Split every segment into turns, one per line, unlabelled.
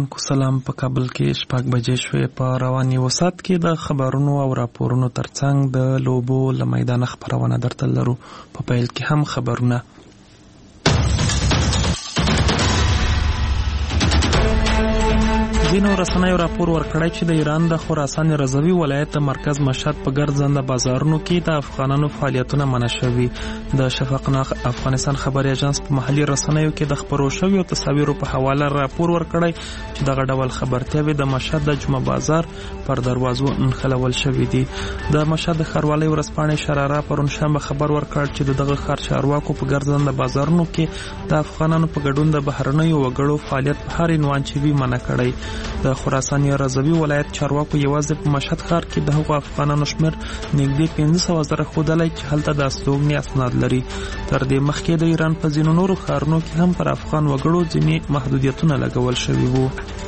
اوریدونکو سلام. په کابل کې 6 بجې شوې. په رواني وسات کې د خبرونو او راپورونو ترڅنګ د لوبو له میدان خبرونه درته لرو. په پیل کې هم خبرونه. ځینو رسنیو راپور ورکړی چې د ایران د خراسان رضوي ولایت د مرکز مشهد په ګرځنده بازارونو کې د افغانانو فعالیتونه منع شوي. د شفقناق افغانستان خبري اژانس په محلي رسنیو کې د خبرو شویو تصاویرو په حواله راپور ورکړی چې دغه ډول خبرتیاوې د مشهد د جمعه بازار پر دروازو نښلول شوي دي. د مشهد د ښاروالۍ ورځپاڼې شراره پرون شنبه خبر ورکړ چې دغه ښار چارواکو په ګرځنده بازارونو کې د افغانانو په ګډون د بهرنیو وګړو فعالیت په هر عنوان چې وي منع کړی. د خراسان رضوي ولایت چارواکو یوازې په مشهد ښار کې د هغو افغانانو شمېر نږدې 15,000 ښودلی چې هلته د استوګنې اسناد لري. تر دې مخکې د ایران په ځینو نورو ښارونو کې هم پر افغان وګړو ځینې محدودیتونه لګول شوي وو.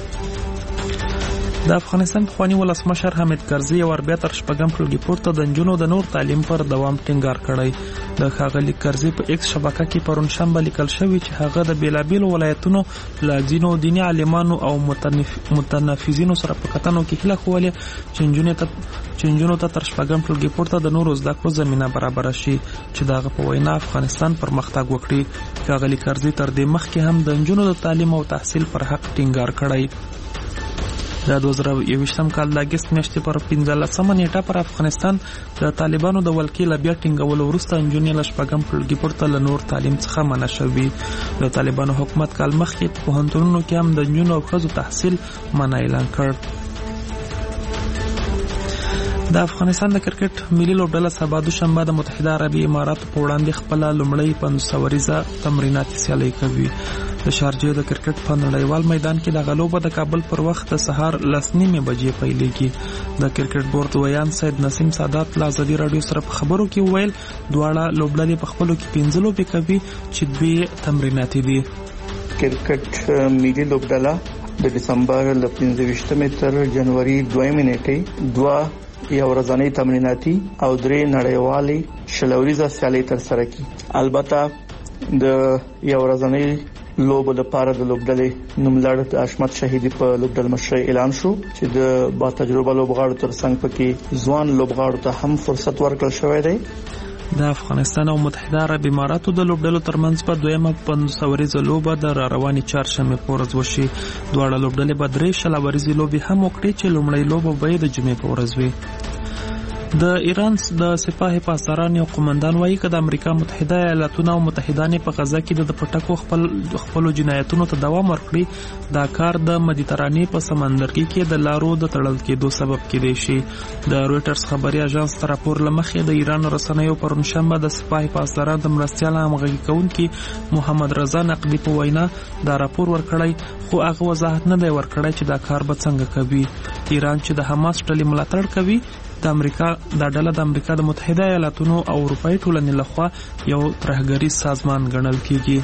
د افغانستان پخواني ولسمشر حامد کرزي یو بیا تر 6 ټولګي پورته د نجونو د نور تعلیم پر دوام ټینګار کړی. د ښاغلي کرزي په ایکس شبکه کې پرون شنبه لیکل شوی چې هغه د بیلابیلو ولایتونو له ځینو دیني عالمانو او متنفذینو سره په کتنو کې هیله ښولې چې نجونو ته تر 6 ټولګي پورته د نورو زده کړو زمینه برابره شي چې د هغه په وینا افغانستان پرمختګ وکړي. ښاغلي کرزي تر دې مخکې هم د نجونو د تعلیم او تحصیل پر حق ټینګار کړی. د 2021 کال د اگست میاشتې پر 15 نیټه پر افغانستان د طالبانو د ولکې له بیا ټینګولو وروسته نجونې له 6 ټولګي پورته له نور تعلیم څخه منع شوي. د طالبانو حکومت کال مخکې په پوهنتونونو کې هم د نجونو او ښځو تحصیل منع اعلان کړ. د افغانستان د کرکټ ملي لوبډله سبا دوشنبه د متحده عربي اماراتو په وړاندې خپله لومړۍ 500 ورځه تمریناتي سیالي کوي. د شارجې د کرکټ په نړیوال میدان کې د غلوبه د کابل پر وخت د سهار 9:30 بجې پیلېږي. د کرکټ بورډ ویان سید نسیم سادات له ازادي راډیو سره په خبرو کې وویل دواړه لوبډلې په خپلو کې 15 لوبې کوي چې 2 تمریناتي دي.
کرکټ ملي لوبډله د دسمبر له 15 تر جنوري 2 نیټې 2 یو ورځنی تمریناتي او 3 نړیوالې شلوريزه سیالي تر سره کی. البته د یو ورځنی لوبو لپاره د لوبډلې نوملړ د اشمت شهیدی په لوبډل مشرۍ اعلان شو چې د با تجربه لوبغاړو ترڅنګ پکې ځوان لوبغاړو ته هم فرصت ورکړل شوی دی.
د افغانستان او متحده عرب اماراتو د لوبډلو ترمنځ په دویمه 500 ورځې لوبه د رواني چهارشنبه په ورځ وشي. دواړه لوبډلې به 3 شلوريزې لوبې هم وکړي چې لومړی لوبه به د جمعې په ورځ وي. د ایران د سپاه پاسداران یو قومندان وایي چې د امریکا متحده ایالاتونو او متحدانو په غزا کې د پټکو خپل جنایتونو ته دوام ورکړي دا کار د مدیترانې په سمندرګي کې د لارو د تړل کېدو سبب کېدای شي. د رويټرز خبري اژانس تر راپور لمخې د ایران رسنیو پرون شنبه د سپاه پاسداران د مرستيال همغږي کوونکي محمد رضا نقدي په وینا دا راپور ورکړی خو هغه وضاحت نه دی ورکړی چې دا کار به څنګه کوي. ایران چې د حماس ډلې ملاتړ کوي د امریکا د ډله د امریکا د متحده ایالاتونو او اروپאי ټولنې لخوا یو ترهګریز سازمان ګڼل کیږي.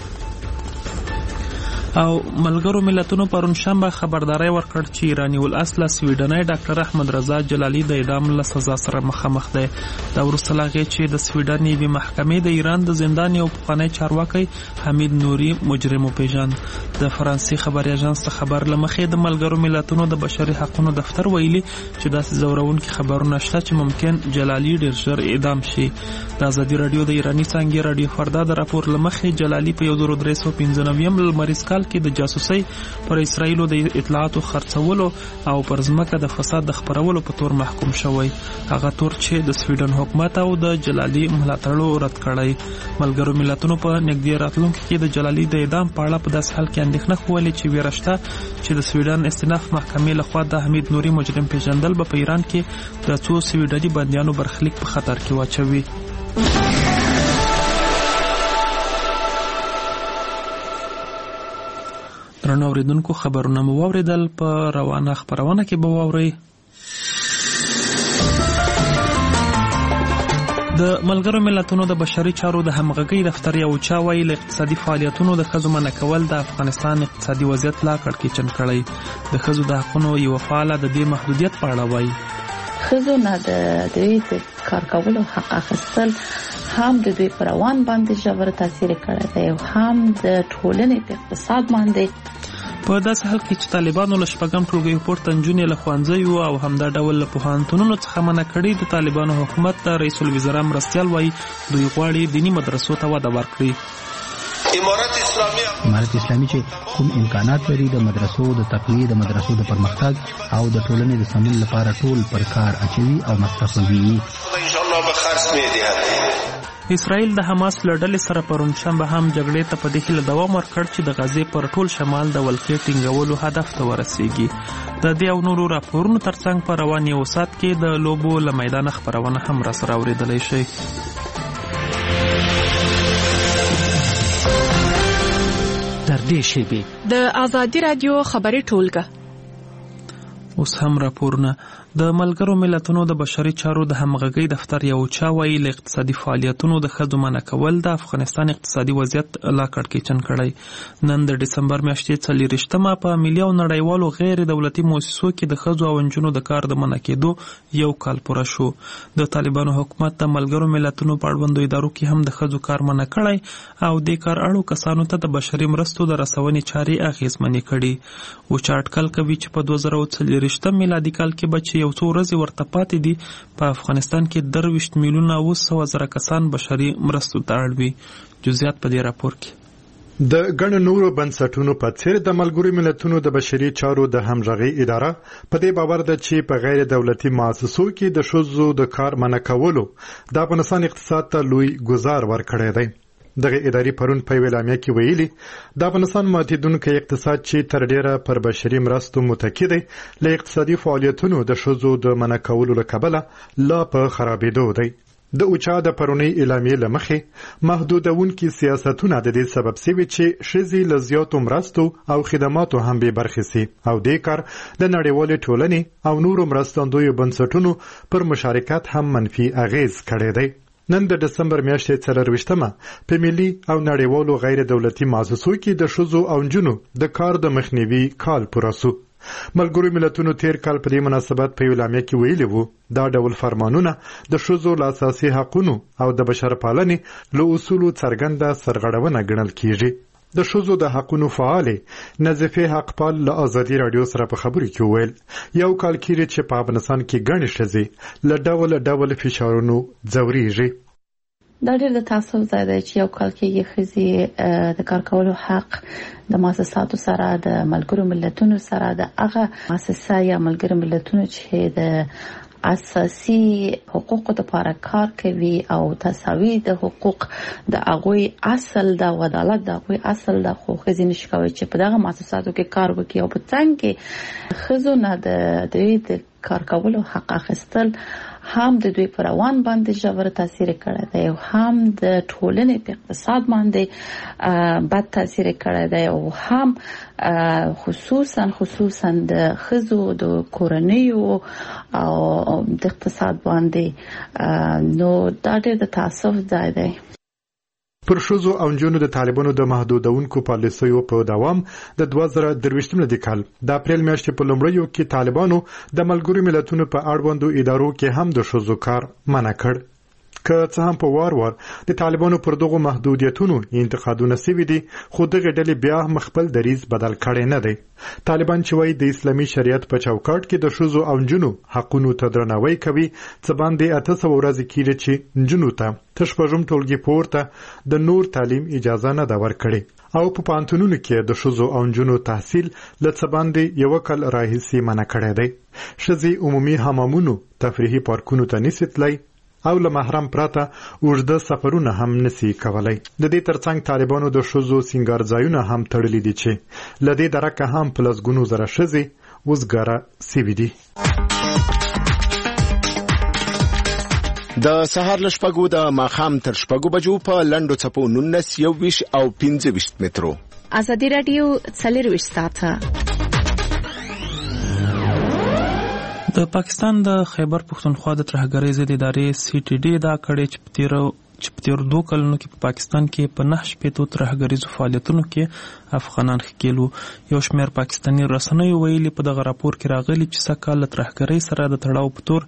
او ملګرو ملتونو پرون شنبه خبرداري ورکړ چې ایرانی الاصل سویډنۍ ډاکټر احمد رضا جلالی د اعدام له سزا سره مخامخ دی. دا وروسته لا غي چې د سویډن یوې محکمې د ایران د زندان یو پخوانی چارواکي حمید نوري مجرم وپیژند. د فرانسې خبري اژانس ته خبر لمخې د ملګرو ملتونو د بشري حقوقو دفتر ویلي چې داسې زورونکي خبرونه شته چې ممکن جلالی ډیر ژر اعدام شي. د ازادي راډیو د ایرانی څنګه راډیو فردا د راپور لمخې جلالی په 1395 لمریز کال کې د جاسوسي پر اسرایلو د اطلاعاتو خرڅولو او پر ځمکه د فساد د خبرولو په تور محکوم شوی. هغه تور چې د سویډن حکومت او د جلالی ملاتړو رد کړی. ملګرو ملتونو په نږدې راتلونکو کې د جلالی د اعدام په اړه په داسې حال کې اندېښنه کولې چې ویرشته چې د سویډن استیناف محکمې لخوا د حمید نوري مجرم پیژندل په ایران کې د 2 سویډني بنديانو برخلیک په خطر کې واچوي. درنو اوریدونکو خبرونه مو واوریدل. په روانه خبرونه کې به واورئ د ملګرو ملتونو د بشري چارو د همغږي دفتر یو چا وایي له اقتصادي فعالیتونو د ښځو منع کول د افغانستان اقتصادي وضعیت لا کړکېچن کړی. د ښځو د حقوقو یو فعال د دې محدودیت په اړه وایي
ښځو نه د دوی کار کولو حق اخیستل هم د دوی پر روان باندې ژور تاثیر کړی دی او هم د ټولنې په اقتصاد باندې.
په داسې حال کې چې طالبانو له شپږم ټولګي پورته نجونې له ښوونځیو او همدا ډول له پوهنتونونو څخه منع کړي، د طالبانو حکومت ته رئیس الوزرا مرستیال وایي دوی غواړي دیني مدرسو ته وده ورکړي.
امارت اسلامي چې کوم امکانات لري د مدرسو د تقویه، د مدرسو د پرمختګ او د ټولنې د سمون لپاره ټول پر کار اچوي او مصرفوي.
ان شاء الله به خرڅ میدي.
اسرائیل د حماس له ډلې سره پرون شنبه هم جګړې ته په دې هیله دوام ورکړ چې د غزې پر ټول شمال د ولکې ټینګولو هدف ته ورسیږي. د دې او نورو راپورونو ترڅنګ په روان یو ساعت کې د لوبو له میدانه خبرونه هم راسره اورېدلی شي.
تر دې شیبې د آزادي رادیو خبري ټولګه.
اوس هم راپورونه. د ملګرو ملتونو د بشري چارو د همغږۍ دفتر یو چا وایي له اقتصادي فعالیتونو د ښځو منع کول د افغانستان اقتصادي وضعیت لا کړکېچن کړی. نن د ډسمبر میاشتې 40مه په ملي او نړیوالو غیر دولتي مؤسسو کې د ښځو او نجونو د کار د منع کېدو یو کال پوره شو. د طالبانو حکومت د ملګرو ملتونو په اړوندو ادارو کې هم د ښځو کار منع کړی او د کار اړو کسانو ته د بشري مرستو د رسونې چارې اغېزمنې کړي. اوچا اټکل کوي چې په 2040 میلادي کال کې به یو څو ورځې ورته پاتې دي په افغانستان کې 23 میلیونه 900,000 کسان بشري مرستو ته اړ وي. جزئیات په دې راپور کې.
د ګڼو نورو بنسټونو په څیر د ملګرو ملتونو د بشري چارو د همغږۍ اداره په دې باور ده چې په غیر دولتي مؤسسو کې د ښځو د کار منع کولو د افغانستان اقتصاد ته لوی ګزار ورکړی دی. دغه ادارې پرون په اعلامیه کې ویلي د افغانستان ماتیدونکی اقتصاد چې تر ډیره پر بشري مرستو متکی دی له اقتصادي فعالیتونو د ښځو د منع کولو له کبله لا په خرابېدو دی. د اوچا د پرونی اعلامیې له مخې محدودونکي سیاستونه د دې سبب شوي چې ښځې له زیاتو مرستو او خدماتو هم بې برخې سي او دې کار د نړیوالې ټولنې او نورو مرستندویو بنسټونو پر مشارکت هم منفي اغیز کړی دی. نن د دسمبر میاشتې 24مه په ملي او نړیوالو غیر دولتي مؤسسو کې د ښځو او نجونو د کار د مخنیوي کال پوره سو. ملګرو ملتونو تیر کال په دې مناسبت په اعلامیه کې ویلي وو دا ډول فرمانونه د ښځو له اساسي حقوقو او د بشرپالنې له اصولو څرګنده سرغړونه ګڼل کیږي. د ښځو د حقوقو فعالې نظیفه حقپال له آزادي رادیو سره په خبرو کې ویل یو کال کېږي چې په افغانستان کې ګڼې ښځې له ډول فشارونو ځورېږي.
دا ډېر د تاسف ځای دی چې یو کال کې ښځې د کار کولو حق د مؤسساتو سره د ملګرو ملتونو سره د هغه مؤسسه یا ملګرو ملتونو چې د اساسي حقوقو لپاره کار کوي او تساوي د حقوق د هغوی اصل د عدالت د هغوی اصل د خو ښځې نشي کولی چې په دغه مؤسساتو کې کار وکړي او په څنګ کې ښځو نه د کار کولو حق اخیستل هم د دوی پر روان باندې ژور تاثیر کړی دی او هم د ټولنې په اقتصاد باندې بد تاثیر کړی دی او هم خصوصا د ښځو د کورنیو او د اقتصاد باندې نو دا ډېر د تاسف ځای دی.
پر ښځو او نجونو د طالبانو د محدودونکو پالیسیو په دوام د 2023 کال د اپریل میاشتې په لومړیو کې طالبانو د ملګرو ملتونو په اړوندو ادارو کې هم د ښځو کار منع کړ. که څه هم په وار د طالبانو پر دغو محدودیتونو انتقادونه سوي دي خو دغه ډلې بیا هم خپل دریځ بدل کړی نه دی. طالبان چې وایي د اسلامي شریعت په چوکاټ کې د ښځو او نجونو حقونو ته درناوی کوي څه باندې 800 ورځې کېږي چې نجونو ته تر شپږم ټولګي پورته د نور تعلیم اجازه نه ده ورکړې او په پوهنتونونو کې د ښځو او نجونو تحصیل له څه باندې یو کال راهیسې منع کړی دی. ښځې عمومي حمامونو تفریحي پارکونو ته نشي تللی او له محرم پرته اوږده سفرونه هم نشي کولای. د دې ترڅنګ طالبانو د ښځو سینګار ځایونه هم تړلي دي چې له دې درکه هم په لسګونو زره ښځې وزګاره سوي دي.
د سهار له شپږو د ماښام تر شپږو بجو په لنډو څپو 19 21 او 25 مترو.
آزادي رادیو 40 ساعته.
د پاکستان د خیبر پښتونخوا د ترهګرۍ ضد ادارې CTD دا کړی چې په تیر 2 کلونو کې په پاکستان کې په 9 ترهګریزو فعالیتونو کې افغانان ښکېلو. یو شمېر پاکستاني رسنیو ویلي په دغه راپور کې راغلي چې سږ کال له ترهګرۍ سره د تړاو په تور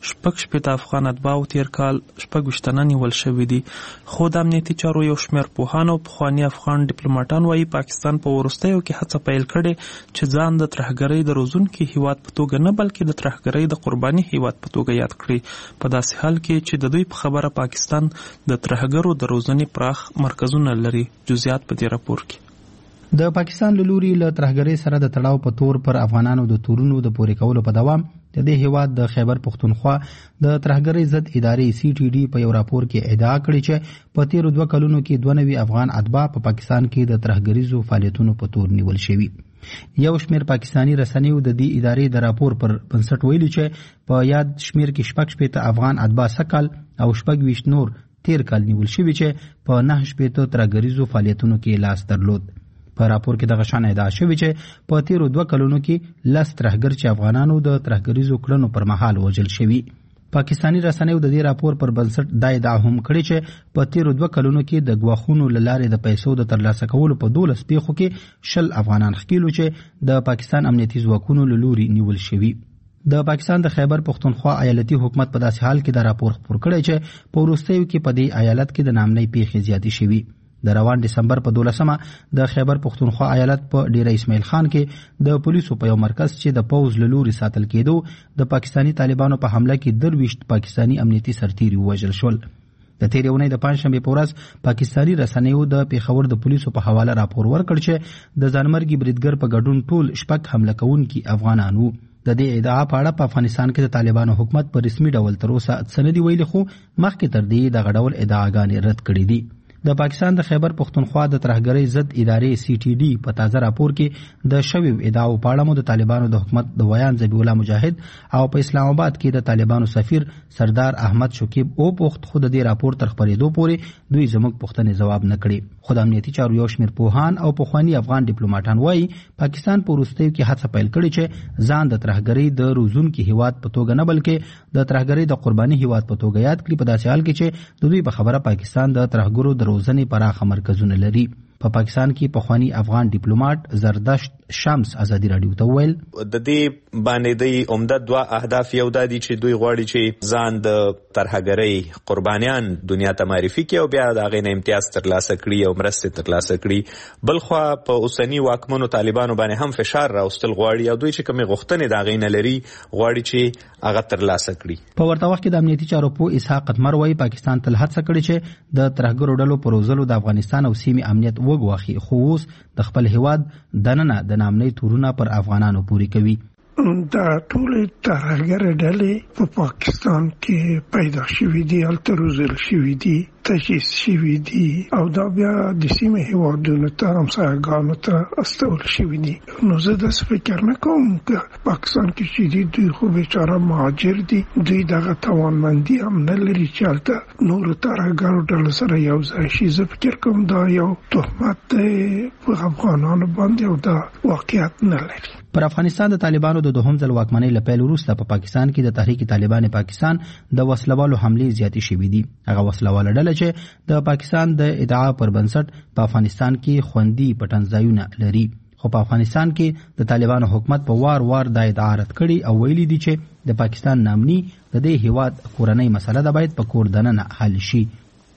شپږ افغان اتباعو تیر کال 26 تنه نیول شوي دي. خو د امنیتي چارو یو شمېر پوهان او پخواني افغان ډیپلوماټان وایي پاکستان په وروستیو کې هڅه پیل کړې چې ځان د ترهګرۍ د روزونکي هیواد په توګه نه بلکې د ترهګرۍ د قرباني هیواد په توګه یاد کړي، په داسې حال کې چې د دوی په خبره پاکستان د ترهګرو د روزنې پراخ مرکزونه لري. جزئیات په دې راپور کې.
د پاکستان له لوري له ترهګرۍ سره د تړاو په تور پر افغانانو د تورونو د پورې کولو په دوام د دې هیواد د خیبر پښتونخوا د ترهګرۍ ضد ادارې CTD په یو راپور کې ادعا کړې چې په تیرو 2 کلونو کې 92 افغان اتباع په پاکستان کې د ترهګریزو فعالیتونو په تور نیول شوي. یو شمېر پاکستانی رسنیو د دې ادارې د راپور پر بنسټ ویلي چې په یاد شمېر کې 16 افغان اتباع سکل او 26 نور تیر کال نیول شوي چې په 9 ترهګریزو فعالیتونو کې لاس درلود. په راپور کې دغه شان ادعا شوې چې په تیرو 2 کلونو کې 10 ترهګر چې افغانانو د ترهګریزو کړنو پر مهال وژل شوي. پاکستانی رسنیو د دې راپور پر بنسټ دا ادعا هم کړې چې په تیرو 2 کلونو کې د غواخونو له لارې د پیسو د ترلاسه کولو په 12 پیښو کې 10 افغانان ښکیلو چې د پاکستان امنیتي ځواکونو له لوري نیول شوي. د پاکستان د خیبر پښتونخوا ایالتي حکومت په داسې حال کې دا راپور خپور کړی چې په وروستیو کې په دې ایالت کې د نامنۍ پیښې زیاتې شوي. د روان ډسمبر په 12مه د خیبر پښتونخوا ایالت په ډیره اسماعیل خان کې د پولیسو په یو مرکز چې د پوز له لوري ساتل کېدو د پاکستانی طالبانو په حمله کې 23 پاکستانی امنیتي سرتیري وژل شول. د تیرې اونۍ د پنځشنبې په ورځ پاکستانی رسنیو د پیښور د پولیسو په حواله راپور ورکړ چې د ځانمرګي بریدګر په ګډون ټول 6 حمله کوونکي افغانان وو. د دې ادعا په اړه په افغانستان کې د طالبانو حکومت په رسمي ډول تر اوسه سندي ویلي، خو مخکې تر دې د غډول ادعاګانې رد کړې دي. د پاکستان د خیبر پښتونخوا د ترهګرۍ ضد ادارې CTD په تازه راپور کې د شویو ادعاو په اړه مو د طالبانو د حکومت د ویان ذبیح الله مجاهد او په اسلام آباد کې د طالبانو سفیر سردار احمد شکیب او پوښت خو د دې راپور تر خبرېدو پورې دوی زموږ پوښتنې ځواب نه کړي. خو د امنیتي چارو یو شمېر پوهان او پخواني افغان ډیپلوماټان وایي پاکستان په وروستیو کې هڅه پیل کړې چې ځان د ترهګرۍ د روزونکي هیواد په توګه نه بلکې د ترهګرۍ د قرباني هیواد په توګه یاد کړي، په داسې حال کې چې د دوی په خبره پاکستان د ترهګرو د روزنې پراخه مرکزونه لري. په پاکستان کې پخوانی افغان ډیپلوماټ زردشت شمس ازادي رادیو ته ویل
د دې باندې د عمده 2 اهداف یو د دي چې دوی غواړي چې ځان د ترهګرۍ قربانیان دنیا ته معرفي کړي او بیا د هغې نه امتیاز ترلاسه کړي او مرستې ترلاسه کړي. بلخوا په اوسني واکمنو طالبانو باندې هم فشار راوستل غواړي او دوی چې کومې غوښتنې د هغې نه لري غواړي چې هغه ترلاسه کړي.
په ورته وخت کې د امنیتي چارو پوه اسحاق قدمر وایي پاکستان تل هڅه کړې چې د ترهګرو ډلو په روزلو د افغانستان او سیمې امنیت وګواخي، خو اوس د خپل هیواد دننه د نامنۍ تورونه پر افغانانو پوری کوي.
دا ټول ترهګر ډلې په پاکستان کې پیدا شوې دي، هلته روزل شوې دي، تجهیز شوې دي او دا بیا د سیمې هیوادونو ته همسایګانو ته استول شوې دي. نو زه داسې فکر نه کوم چې پاکستان کې چې دي دوی خو بیچاره مهاجر دي، دوی دغه توانمندي هم نه لري چې هلته نورو ترهګرو ډلو سره یو ځای شي. زه فکر کوم دا یو تهمت دی په افغانانو باندې او دا واقعیت نه لري.
پر افغانستان د طالبانو د دوهم ځل واکمنۍ له پیل وروسته په پاکستان کې د تحریک طالبان پاکستان د وسلوالو حملې زیاتې شوې دي. هغه وسلواله ډله چې د پاکستان د ادعا پر بنسټ په افغانستان کې خوندي پټنځایونه لري، خو په افغانستان کې د طالبانو حکومت په وار د ادعا رد کړي او ویلي دي چې د پاکستان نامني د دې هیواد کورنۍ مسله ده باید په کور دننه حل شي.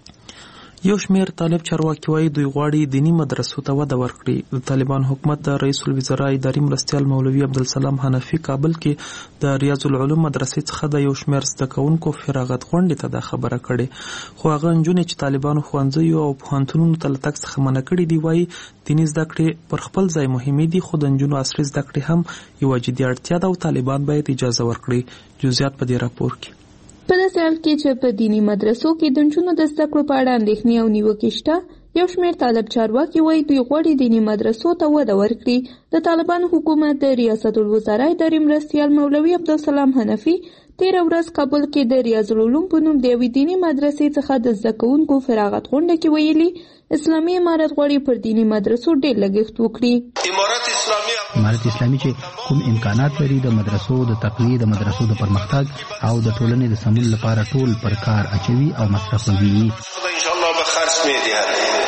یو شمېر طالب چارواکي وایي دوی غواړي دیني مدرسو ته وده ورکړي. د طالبان حکومت د رئیس الوزرا اداري مرستیال مولوي عبدالسلام حنفي کابل کې د ریاض العلوم مدرسې څخه د یو شمېر زده کوونکو فراغت غونډې ته دا خبره کړې، خو هغه نجونې چې طالبانو ښوونځیو او پوهنتونونو ته له تګ څخه منع کړي دي وایي دیني زده کړې پر خپل ځای مهمې دي، خو د نجونو عصري زده کړې هم یوه جدي اړتیا ده او طالبان باید اجازه ورکړي. جزئیات په دې راپور کې.
په داسې حال کې چې په دینی مدرسو کې د نجونو د زده کړو په اړه اندېښنې او نیوکې شته، یو شمېر طالب چارواکي وایي دوی غواړي دینی مدرسو ته وده ورکړي. د طالبانو حکومت د ریاست الوزرا اداري مرستیال مولوي عبدالسلام حنفي تیره ورځ کابل کې د ریاض العلوم په نوم د یوې دیني مدرسې څخه د زده کوونکو فراغت غونډه کې ویلي اسلامي امارت غواړي پر دیني مدرسو ډېر لګښت وکړي.
امارت اسلامي چې کوم امکانات لري د مدرسو د تقویې، د مدرسو د پرمختګ او د ټولنې د سمون لپاره ټول پر کار اچوي او مصرفوي.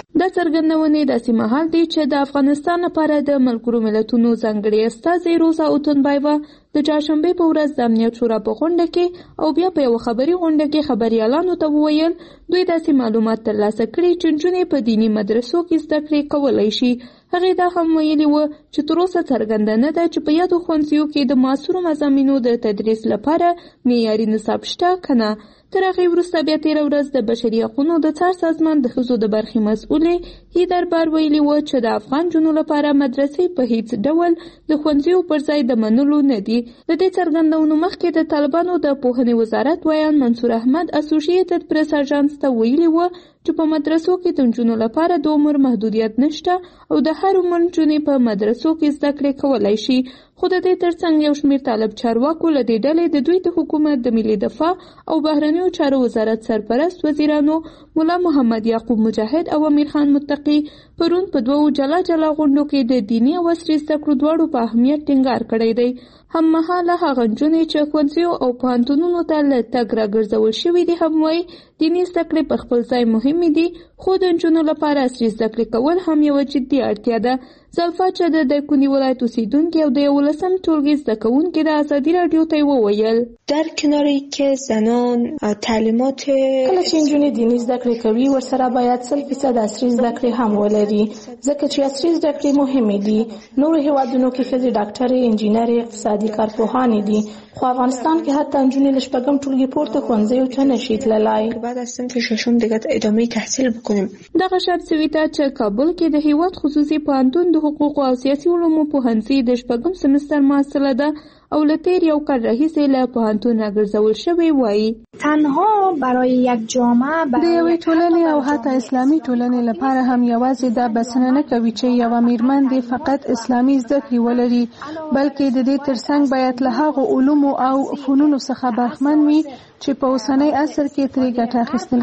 دا څرګندونې داسې مهال دي چې د افغانستان لپاره د ملګرو ملتونو ځانګړي استازی روزا اوتونبایوا د چهارشنبې په ورځ د امنیت شورا په غونډه کې او بیا په یو خبري غونډه کې خبريالانو ته وویل دوی داسې معلومات ترلاسه کړي چې نجونې په دیني مدرسو کې زده کړې کولی شي. هغې دا هم ویلي و چې تر اوسه څرګنده نه ده چې په یادو ښوونځیو کې د معاصرو مضامینو د تدریس لپاره معیاري نصاب شته که نه. تر هغې وروسته بیا تېره ورځ د بشري حقونو د څار سازمان د ښځو د برخې مسؤلې هیدر بار ویلي و چې د افغان جنو لپاره مدرسې په هیڅ ډول د ښوونځیو پر ځای د منلو نه دي. د دې څرګندونو مخکې د طالبانو د پوهنې وزارت ویان منصور احمد اسوسییټډ پریس اژانس ته ویلي و چې په مدرسو کې د نجونو لپاره د عمر محدودیت نشته او د هر عمر نجونې په مدرسو کې زده کړې کولی شي. خو د دې ترڅنګ یو شمېر طالب چارواکو له دې ډلې د دوی د حکومت د ملي دفاع او بهرنیو چارو وزارت سرپرست وزیرانو مولا محمد یعقوب مجاهد او امیر خان متقي پرون په دوو جلا جلا غونډو کې د دیني او عصري زده کړو دواړو په اهمیت ټینګار کړی دی. هممهاله هغه نجونې چې ښوونځیو او پوهنتونونو ته له تګ راګرځول شوي دي هم وایي دیني زده کړې په خپل ځای مهمې دي خو د نجونو لپاره عصري زده کړې کول هم یوه جدي اړتیا ده. زلفا چې د دایکنډي ولایت اوسیدونکې او د 11 ټولګي زده کوونکې د ازادي راډیو ته وویل
در کنار که زنان تعلیمات
کله چې نجونې دیني زده کړې کوي ورسره باید 100% عصري زده کړې هم ولري ځکه چې عصري زده کړې مهمې دي. نورو هیوادونو کې ښځې ډاکټرې انجینرې اقتصادي کارپوهانې دي خو افغانستان کې حتی نجونې له 6م ټولګي پورته ښوونځیو ته نشي تللی.
بعد از صنف 6 دیگه ادامه تحصیل بکنیم.
دغه شرط سوي ته چې کابل کې د هیواد خصوصي پوهنتون د حقوقو او سیاسي علومو پوهنځي د 8م سمستر محصله ده او له تیر یو کال راهیسې له پوهنتون راګرځول شوی وایي
تنها برای یک جامعه
د یوې ټولنې او حتی اسلامي ټولنې لپاره هم یوازې دا بسنه نه کوي چې یوه میرمن دې فقط اسلامي زده کړې ولري بلکې د دې ترڅنګ باید له هغو علومو او فنونو څخه برخمن وي چې په اوسنی عصر کې ترې ګټه اخیستل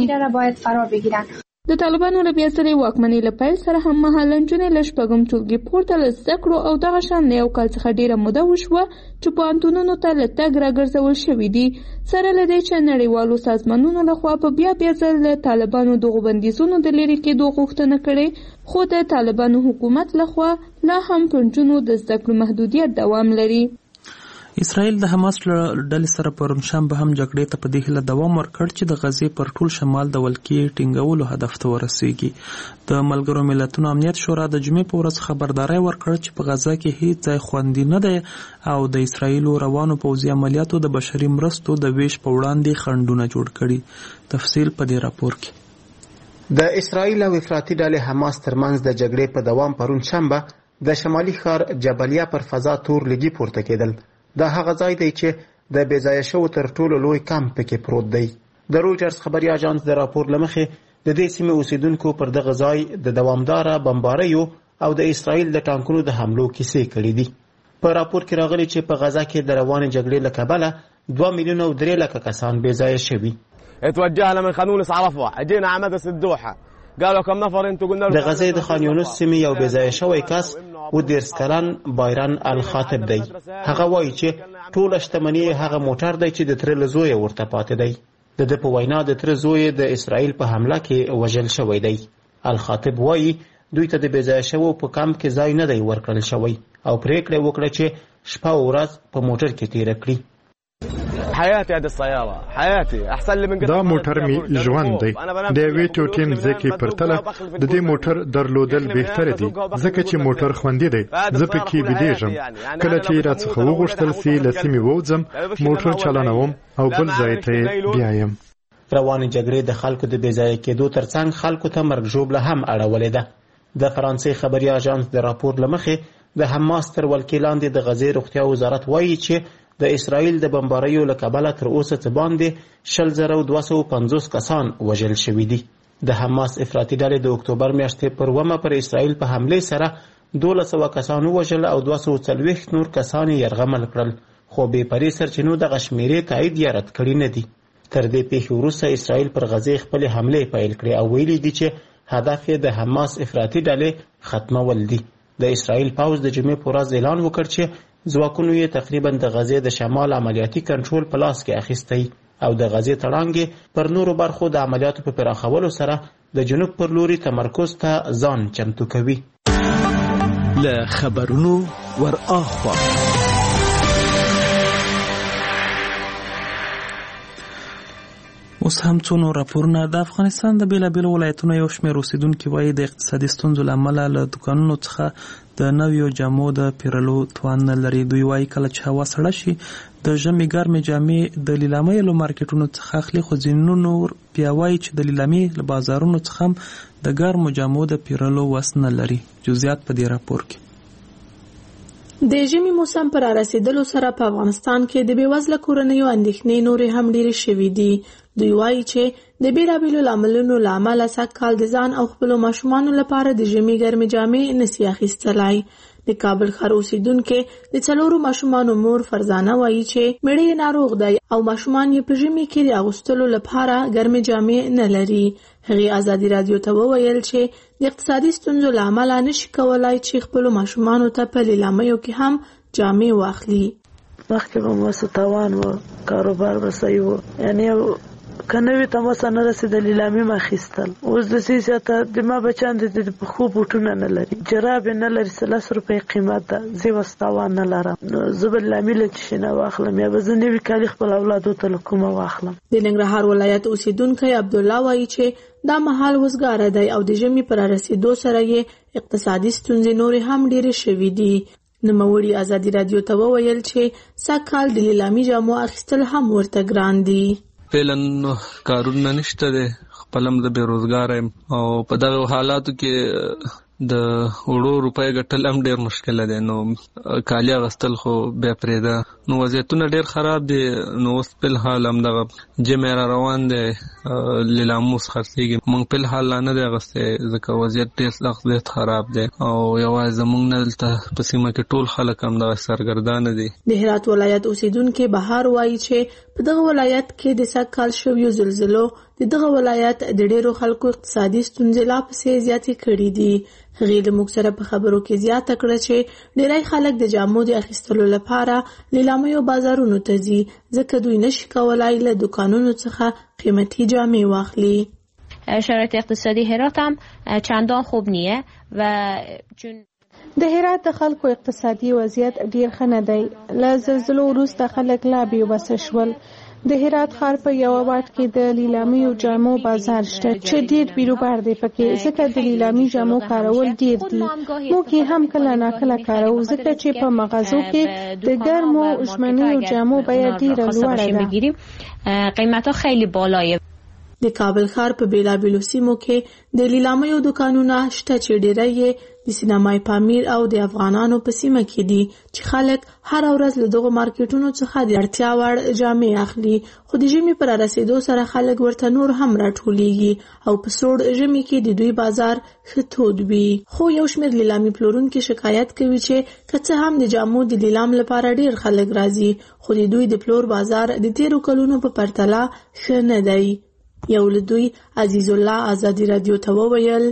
کیږي.
د طالبانو له بیا ځلې واکمنۍ له پیل سره هم مهاله نجونې له 8م ټولګي پورته له زده کړو او دغه شان له یو کال څخه ډېره موده وشوه چې پوهنتونونو ته له تګ راګرځول شوي دي. سره له دې چې نړیوالو سازمانونو لخوا په بیا ځل له طالبانو دغو بندیزونو د لرې کېدو غوښتنه کړې خو د طالبانو حکومت لخوا لا هم په نجونو د زده کړو محدودیت دوام لري.
اسرائیل د حماس ډلې سره پرون شنبه هم جګړې ته په دې هیله دوام ورکړ چې د غزې پر ټول شمال د ولکې ټینګولو هدف ته ورسیږي. د ملګرو ملتونو امنیت شورا د جمعې په ورځ خبرداری ورکړ چې په غزه کې هیڅ ځای خوندي نه دی او د اسرائیل روانو پوځي عملیاتو د بشري مرستو د ویش په وړاندې خنډونه جوړ کړي. تفصیل په دې راپور کې.
د اسرائیل او افراطي ډلې حماس ترمنځ د جګړې په دوام پرون شنبه د شمالي ښار جبلیه پر فضا تور لګي پورته کېدل. دا هغه ځای دی چې د بې ځایه شوو تر ټولو لوی کمپ پکې پروت دی. د رویټرز خبري اژانس د راپور له مخې د دې سیمې اوسیدونکو پر دغه ځای د دوامداره بمباریو او د اسرائیل د ټانکونو د حملو کیسې کړې دي. په راپور کې راغلي چې په غزه کې د روانې جګړې له کبله 2 ملیونه او 3 لکه کسان بې ځایه شوي.
توجهنا من خان يونس عرفه اجينا على مدرسه الدوحه قالوا كم نفر انتم قلنا
د غزې د خان یونس سیمې یو بې ځایه شوی کس و دیرسکلن بایرن الخاطب دی. هغه وایي چې ټوله شتمني هغه موټر دی چې د تره له زویه ورته پاتې دی. د ده په وینا د تره زوی د اسرائیل په حمله کې وژل شوی دی. الخاطب وایي دوی ته د بې ځایه شوو په کمپ کې ځای نه دی ورکړل شوی او پریکړه وکړه چې شپه او ورځ په موټر کې تیره کړي.
حياتي هذه السياره حياتي احسن لي من
دا موټر می ژوند دی. د وی ټوټین ځکه پرتله د دې موټر درلودل بهتره دي ځکه چې موټر خوندي دی. زه پکې بيدېږم کله چې راڅخه وغوښتل سي لسمي ووځم موټر چلانوم او بل ځای ته بیایم.
روانې جګړې د خلکو د بې ځایه کېدو ترڅنګ خلکو ته مرګ ژوبله هم اړولې ده. د فرانسې خبري اژانس د راپور له مخې د حماس تر ولکې لاندې د غزې روغتیا وزارت وایي چې د اسرائیل د بمباریو له کبله تر اوسه څه باندې 2,250 کسان وژل شوي دي. د حماس افراطي ډلې د اکتوبر میاشتې پر 1 پر اسرائیل په حملې سره 1200 کسان ووژل او 240 نور کسان یې یرغمل کړل خو بې پرې سرچینو دغه شمیرې تایید یا رد کړي نه دي. تر دې پیښې وروسته اسرائیل پر غزې خپلې حملې پیل کړې او ویلي دي چې هدف یې د حماس افراطي ډلې ختمول دي. د اسرائیل پوځ د جمعې په ورځ اعلان وکړ چې ځواکونو یې تقریبا د غزې د شمال عملیاتي کنټرول په لاس کې اخیستی او د غزې تړانګې پر نورو برخو د عملیاتو په پراخولو سره د جنوب پر لوري تمرکز ته ځان چمتو کوي.
له خبرونو ور اخوا
اوس هم څو نور راپورونه. د افغانستان د بیلابیلو ولایتونو یو شمېر اوسیدونکي وایي د اقتصادي ستونزو له امله له دوکانونو څخه د نویو جامو د پیرلو توان نه لري. دوی وایي کله چې هوا سړه شي د ژمي ګرمې جامې د لیلامۍ له مارکیټونو څخه اخلي، خو ځینې نور بیا وایي چې د لیلامۍ له بازارونو څخه هم د ګرمو جامو د پیرلو وس نه لري. جزئیات په دې راپور کې.
د ژمي موسم پر رسیدلو سره په افغانستان کې د بېوزله کورنیو اندېښنې نورې هم ډېرې شوې دي. دوی وایي چې د بیلابیلو لاملونو له امله سږکال د ځان او خپلو ماشومانو لپاره د ژمي ګرمې جامې نشي اخیستلی. د کابل ښار اوسیدونکې د 4 ماشومانو مور فرزانه وایي چې مېړه یې ناروغ دی او ماشومان یې په ژمي کې د اغوستلو لپاره ګرمې جامې نه لري. هغې ازادي رادیو ته وویل چې د اقتصادي ستونزو له امله نشي کولای چې خپلو ماشومانو ته په لیلامیو کې هم جامې واخلي.
مخکې به مو څه توان و، کاروبار به صحیح و، یعنې که نوي ته مو څه نه رسېدل لیلامي مه اخیستل. اوس د څه زیاته د ما بچیان د پښو بوټونه نه لري، جراب یې نه لري، 13 روپۍ قیمت ده. زه یې اوس توان نه لرم، نو زه به لیلامي له څه شي نه واخلم یا به زه نوي کالي خپل اولادو ته له کومه واخلم.
د ننګرهار ولایت اوسیدونکی عبدالله وایي چې دا مهال وزګاره دی او د ژمي پر رسیدو سره یې اقتصادي ستونزې نورې هم ډېرې شوې دي. نوموړي ازادي رادیو ته وویل چې سږکال د لیلامي جامو اخیستل هم ورته ګران دي.
فعلا کارونه نشته دی، خپلم د بیروزګار یم او په دغه حالاتو کې د وړو روپۍ ګټل هم ډېر مشکل دی. نو کالي اغوستل خو بیا پرېږده. نو وضعیتونه ډېر خراب دي. نو اوس په الحال همدغه جمع را روان دی، لیلامو اوس خرڅېږي. موږ په الحال لا نه دی اغوستی ځکه وضعیت ډېر سخت زیات خراب دی او یوازې زموږ نه دلته په سیمه کې ټول خلک همدغه سرګردانه دي.
د هرات ولایت اوسیدونکی بهار وایي چې په دغه ولایت کې د سږکال شویو زلزلو د دغه ولایت د ډېرو خلکو اقتصادي ستونزې لا پسې زیاتې کړې دي. هغې له موږ سره په خبرو کې زیاته کړه چې ډېری خلک د جامو د اخیستلو لپاره لیلامیو بازارونو ته ځي ځکه دوی نشي کولای له دکانونو څخه قیمتي جامې واخلي.
شرایط اقتصادی هرات هم چندان خوب نیه و چون
د هرات د خلکو اقتصادي وضعیت ډیر ښه نه دی. له زلزلو وروسته خلک لا بېوسه شول. د هرات ښار په یوه واټ کې د لیلامي جامو بازار شته چې ډیر بیروبار دی پکې، ځکه د لیلامي جامو کارول ډیر دي. موږ یې هم کله ناکله کاروو ځکه چې په مغازو کې د ګرمو ژمنیو جامو بیه ډیره لوړه ده.
قیمتها خیلی بالایه.
د کابل ښار په بیلابیلو سیمو کې د لیلامۍ دکانونه شته چې ډیری یې د سینمای پامیر او د افغانانو په سیمه کې دي چې خلک هر ورځ له دغو مارکیټونو څخه د اړتیا وړ جامې اخلي. خو د ژمي پر رسیدو سره خلک ورته نور هم راټولیږي او په سوړ ژمي کې د دوی بازار ښه تود وي. خو یو شمېر لیلامي پلورونکي شکایت کوي چې که څه هم د جامو د لیلام لپاره ډیر خلک راځي خو د دوی د پلور بازار د تیرو کلونو په پرتله ښه نه دی. یو له دوی عزیز الله ازادي رادیو ته وویل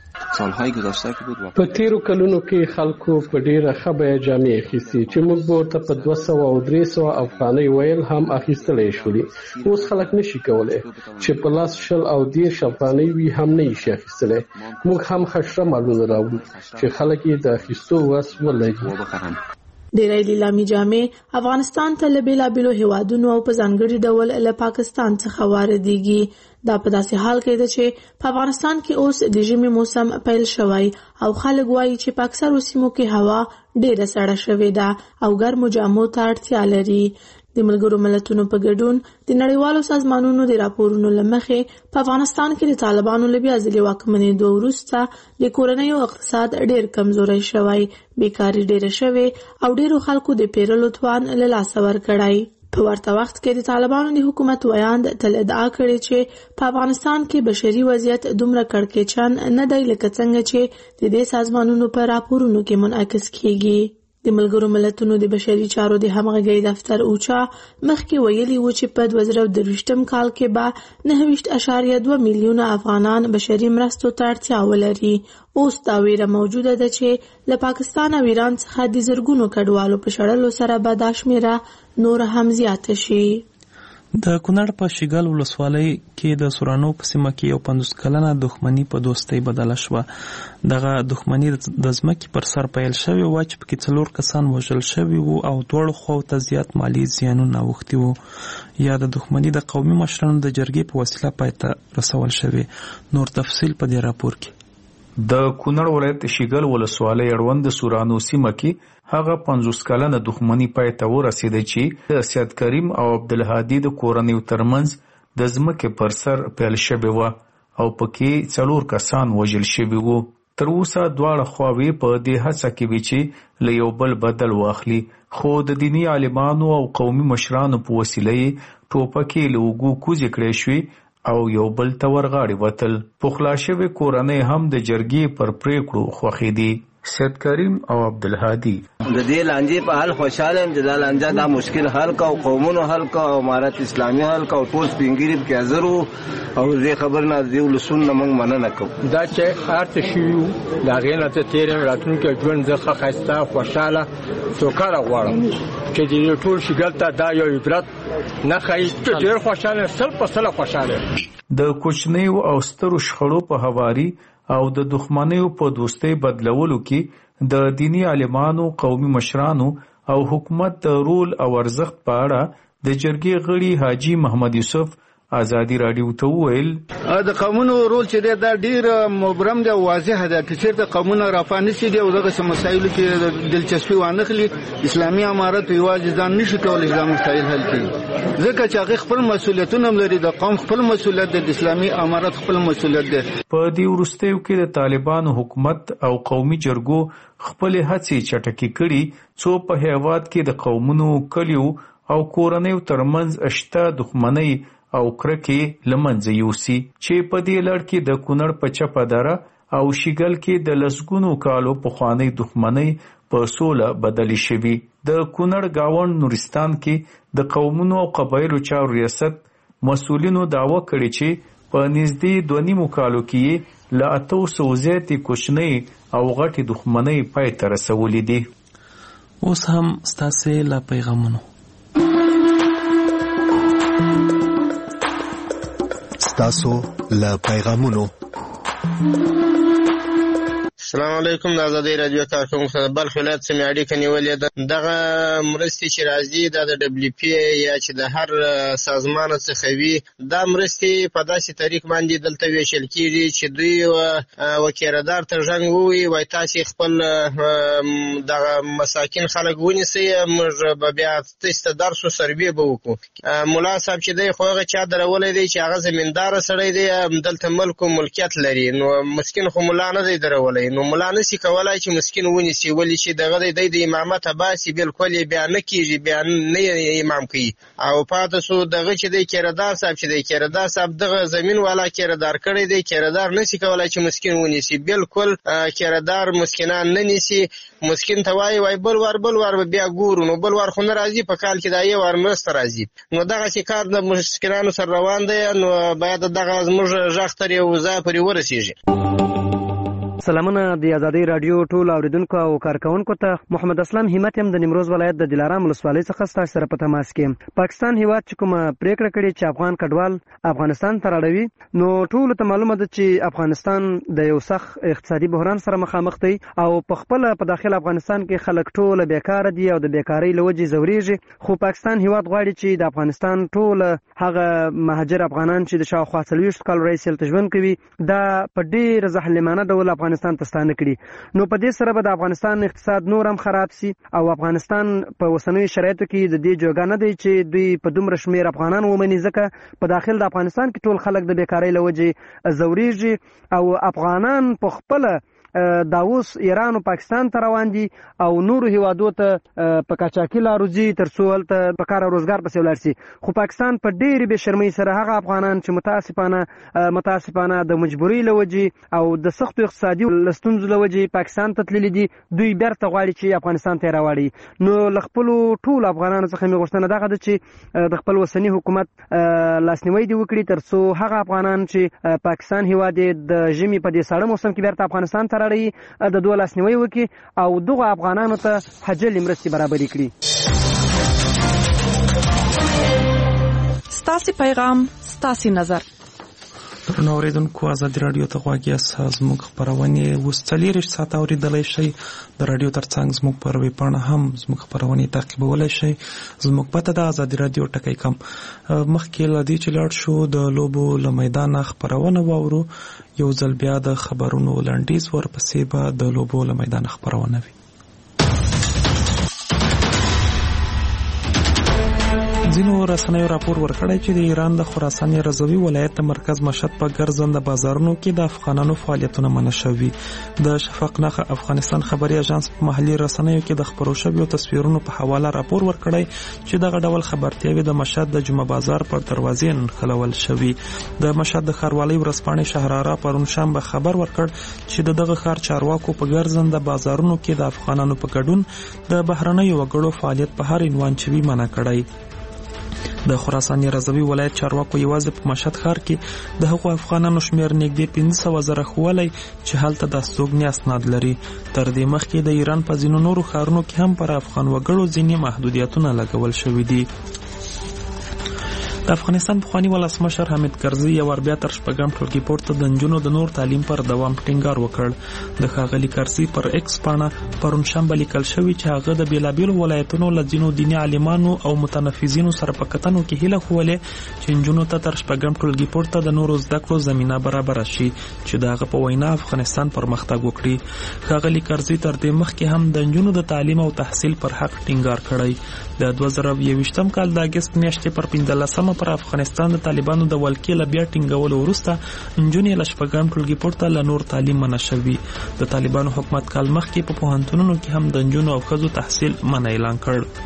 په تیرو کلونو کې خلکو په ډیره ښه بیه جامې اخیستې چې موږ به ورته په 200 او 300 افغانۍ ویل هم اخیستلی شولې. اوس خلک نشي کولی چې په لاس 20 او 10 افغانۍ وي هم نه شي اخیستلی. موږ هم ښه مالونه راوړو چې خلک یې د اخیستو وس ولري.
ډېری لیلامي جامې افغانستان ته له بېلابېلو هیوادونو او په ځانګړي ډول له پاکستان څخه واردېږي. دا په داسې حال کې ده چې په افغانستان کې اوس د ژمي موسم پیل شوی او خلک وایي چې په اکثرو سیمو کې هوا ډېره سړه شوې ده او ګرمو جامو ته اړتیا لري. د ملګرو ملتونو په ګډون د نړیوالو سازمانونو د راپورونو له مخې په افغانستان کې د طالبانو له بیا ځلې واکمنېدو وروسته د کورنیو اقتصاد ډېر کمزوری شوی، بیکاري ډېره شوې او ډېرو خلکو د پیرلو توان له لاسه ورکړی. په ورته وخت کې د طالبانو د حکومت ویاند تل ادعا کړې چې په افغانستان کې بشري وضعیت دومره کړکېچن نه دی لکه څنګه چې د دې سازمانونو په راپورونو کې منعکس کیږي. د ملګرو ملتونو د بشري چارو د همغږۍ دفتر اوچا مخکې ویلي و چې په 2023 کال کې به 9.2 میلیونه افغانان بشري مرستو ته اړتیا ولري. اوس دا ویره موجوده ده چې له پاکستان او ایران څخه د زرګونو کډوالو په شړلو سره به دا شمېره نور هم زیاته شي.
د کونړ په شیګل ولسوالۍ کې د سورانو په سیمه کې یو 50 کلنه دښمني په دوستۍ بدله شوه. دغه دښمني د ځمکې پر سر پیل شوې وه چې پکې 4 کسان وژل شوي وو او دواړو خواو ته زیات مالي زیانونه اوښتي وو. یا د دښمني د قومي مشرانو د جرګې په وسیله پای ته رسول شوې. نور تفصیل په دې راپور کې.
د کونړ ولایت شیګل ولسوالۍ اړوند سورانو سیمه کې هغه 50 کلنه دښمني پای ته ورسېده چې د سید کریم او عبدالهادي د کورنیو ترمنځ د ځمکې پر سر پیل شوې وه او پکې 4 کسان وژل شوي وو. تر اوسه دواړه خواوې په دې هڅه کې وي چې له یو بل بدل واخلي، خو د دیني عالمانو او قومي مشرانو په وسیله یې ټوپکې له اوږو کوزې کړې شوې او یو بل ته ورغاړې وتل. پخلا شوې کورنۍ هم د جرګې پر پریکړو خوښې دي. سید کریم او عبدالهادي
د دې لانجې په حل خوشاله یم چې دا لانجه دا مشکل حل کا او قومونو حل کا او امارت اسلامي حل کا او ټول سپینګیری په حاضر او دې خبر نه دی ولسون موږ مننه کوو.
دا چې ارته شي دا غینه ته تیر راتلونکي ژوند زخه خسته خوشاله سوکاله غواړم چې دې ټول شګل ته دا یو عبرت نه خای ته ډیر خوشاله سل په سل خوشاله.
د کوچنیو او سترو شخړو په هواري او د دښمنیو په دوستۍ بدلولو کې د دینی عالمانو، قومي مشرانو او حکومت د رول او ارزښت په اړه د جرګې غړي حاجی محمد یوسف ازادي راډیو ته وویل
د قومونو رول چې دا ډیر مبرم دی او واضح دی چې چیرته قومونه رافانسي دي او دغه مسایلو کې دلچسپي وانخلي. اسلامي امارت یوازې ځان نشي کولای دا مسایل حل کړي ځکه چې هغه خپل مسولیتونه لري. د قوم خپل مسولیت دی، د اسلامي امارت خپل مسولیت دی.
په دې وروستیو کې د طالبانو حکومت او قومي جرګو خپل هڅې چټکې کړي څو په هیواد کې د قومونو، کلیو او کورنیو ترمنځ اشته دښمنۍ او کرکې لمنځه یوسي چې په دې لړ کې د کونړ په چپه دره او شیګل کې د لسګونو کالو پخوانۍ دښمنۍ په سوله بدلې شوي. د کونړ گاوند نورستان کې د قومونو او قبایلو چارو ریاست مسؤلینو دعوه کړې چې په نږدې 2.5 کالو کې له 800 زیاتې کوچنۍ او غټې دښمنۍ پای ته رسولې دي.
اوس هم ستاسې له پیغامونو
ستاسو له پیغامونو.
السلام علیکم. د آزادۍ رادیو کارکونکو سره بلخ ولایت سمې اړیکه نیولې ده. دغه مرستې چې راځي دا د دبلیو پی یا چې د هر سازمان څخه وي، دا مرستې په داسې طریق باندې دلته ویشل کېږي چې دوی وکیردار ته زنګ ووایي وایي تاسې خپل دغه مساکین خلک ونیسئ، موږ به بیا تاسې ته درس و سروې به وکړو. ملا صاحب چې دی خو هغه چا درولی دی چې هغه زمینداره سړی دی، دلته ملک و ملکیت لري، نو مسکین خو ملا نه دی درولی. نو ملا نسی کولای چې مسکین ونیسي، ولې چې دغه د امامت باسي بالکل بیا نه کیږي، بیا نه امام کوي. او پاتې سو دغه چې د کیردار صاحب چې د کیردار صاحب دغه زمين والا کیردار کړی دی، کیردار نسی کولای چې مسکین ونیسي، بالکل کیردار مسکینان نه نیسي. مسکین ته وای بل ور بیا ګورو، نو بل ور خو نه راځي، په کال کې دا یو ور مرسته راځي. نو دغه چې کار د مسکینانو سره روان دی، نو باید دغه زموږ غږ تر یو ځای پورې ورسیږي.
سلامونه د آزادۍ رادیو ټول اوریدونکو او کارکونکو ته. محمد اسلام همت هم د نیمروز ولایت د دلارام ولسوالۍ څخه ستاسو سره په تماس کې. پاکستان هیواد چې کومه پریکړه کړې چې افغان کډوال افغانستان ته راړوي، نو ټول ته معلومه ده چې افغانستان د یو سخت اقتصادي بحران سره مخامخ دی او په خپل په داخل افغانستان کې خلک ټول بیکار دي او د بیکاری لوجې زوريږي. خو پاکستان هیواد غواړي چې د افغانستان ټول هغه مهاجر افغانان چې د شاوخوا 40 کال راهیسې ژوند کوي دا په ډېر ظالمانه ډول افغانستان ته ستانه کړي. نو په دې سره به د افغانستان اقتصاد نور هم خراب سي او افغانستان په اوسنیو شرایطو کې د دې جوګه نه دی چې دوی په دومره شمیر افغانان ومني، ځکه په داخل د افغانستان کې ټول خلک د بیکاری لوجې زوريږي او افغانان په خپل دا اوس ایران او پاکستان ته روان دي او نورو هیوادو ته په کاچاکي لارو ځي ترڅو هلته په کار او روزګار پسې ولاړ شي. خو پاکستان په ډېرې بې شرمۍ سره هغه افغانان چې متاسفانه د مجبورۍ له وجې او د سختو اقتصادي ستونزو له وجې پاکستان ته تللي دي، دوی بیرته غواړي چې افغانستان ته یې راوړي. نو له خپلو ټولو افغانانو څخه مې غوښتنه دغه ده چې د خپل اوسني حکومت لاسنیوی دې وکړي ترڅو هغه افغانان چې پاکستان هیواد د ژمي په دې ساړه موسم کې بیرته افغانستان ته راړي د دوی لاسنیوی وکړي او دغه افغانانو ته حاجلې مرستې برابرې کړي.
ستاسو پیغام ستاسو نظر.
درنو اوریدونکو ازادي رادیو ته غواړی زموږ خبرونه وستلیرش ساته اوریدلای شي د رادیو ترڅنګ زموږ پر وی پاڼه هم زموږ خبرونه تعقیبولای شي. زموږ پته د ازادي رادیو ټکی کم مخکې لدی چې لاړ شو د لوبو له میدان خبرونه وورو یو ځل بیا د خبرونو لنډیز ورپسې به د لوبو له میدان خبرونه وي. ځینو رسنیو راپور ورکړی چې د ایران د خراسان رضوي ولایت مرکز مشهد په ګرځنده بازارونو کې د افغانانو فعالیتونه منع شوي. د شفق نخ افغانستان خبري اژانس په محلي رسنیو کې د خبرو شویو تصویرونو په حواله راپور ورکړی چې دغه ډول خبرتیاوي د مشهد د جمعه بازار پر دروازې نښلول شوي. د مشهد د ښاروالۍ ورځپاڼې شهراره پرون شنبه خبر ورکړ چې دغه ښار چارواکو په ګرځنده بازارونو کې د افغانانو په ګډون د بهرنیو وګړو فعالیت په هر عنوان چوي منع کړی. د خراسان رضوي ولایت چارواکو یوازې په مشهد ښار کې د هغو افغانانو شمیر نږدې 500,000 ښوولی چې هلته د استوګنې اسناد لري. تر دې مخکې د ایران په ځینو نورو ښارونو کې هم پر افغان وګړو ځینې محدودیتونه لګول شوي دي. د افغانستان پخوانی ولسمشر حامد کرزي یو بیا تر شپږم ټولګي پورته د نجونو د نور تعلیم پر دوام ټینګار وکړ. د ښاغلي کرزي پر ایکس پاڼه پرون شنبه لیکل شوی چې هغه د بیلابیلو ولایتونو له ځینو دیني عالمانو او متنفذینو سره په کتنو کې هیله ښوولې چې نجونو ته تر شپږم ټولګي پورته د نورو زده کړو زمینه برابره شي چې د هغه په وینا افغانستان پرمختګ وکړي. ښاغلي کرزي تر دې مخکې هم د نجونو د تعلیم او تحصیل پر حق ټینګار کړی. د 2021م کال د اگست میاشتې پر 15 پر افغانستان د طالبانو د ولکې له بیا ټینګولو وروسته نجونې له شپږم ټولګي پورته له نور تعلیم منع شوي. د طالبانو حکومت کال مخکې په پوهنتونونو کې هم د نجونو او ښځو تحصیل منع اعلان کړ.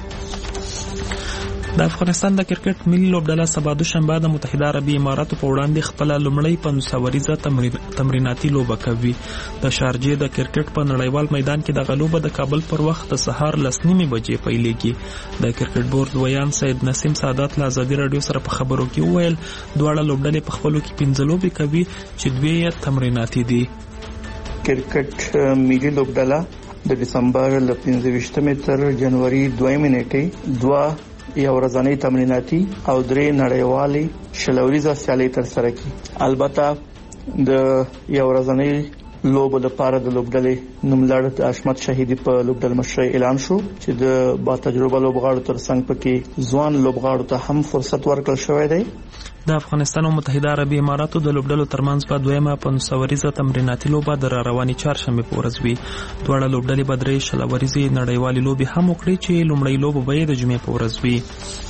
د افغانستان د کرکټ ملي لوبډله سبا دوشنبه د متحده عربي اماراتو په وړاندې خپل لومړی 500 وریزه تمریناتي لوبه کوي. د شارجې د کرکټ په نړیوال میدان کې د غلوبه د کابل پر وخت د سهار 9:30 بجې پیلېږي. د کرکټ بورډ ویان سید نسیم سعادت له ازادي رادیو سره په خبرو کې وویل دواړه لوبډلې په خپلو کې 15 لوبې کوي چې 2 یې تمریناتي دي.
کرکټ ملي لوبډله د دسمبر له 25 تر جنوري 2 نیټې 2 یو ورځنی تمریناتي او 3 نړیوالي شلوریزه سیالي تر سره کی. البته د یو ورځنی لوبو لپاره د لوبډلې نوملړ د اشمت شهیدی په لوبډل مشرۍ اعلان شو چې د با تجربه لوبغاړو ترڅنګ پکې ځوان لوبغاړو ته هم فرصت ورکړل شوی دی.
د افغانستان او متحده عربي اماراتو د لوبډلو ترمنځ په دویمه 500 وریزه تمریناتي لوبه د رواني چهارشنبه په ورځ وي. دواړه لوبډلې به 3 شل وریزې نړیوالې لوبې هم وکړي چې لومړی لوبه به د جمعې په ورځ وي.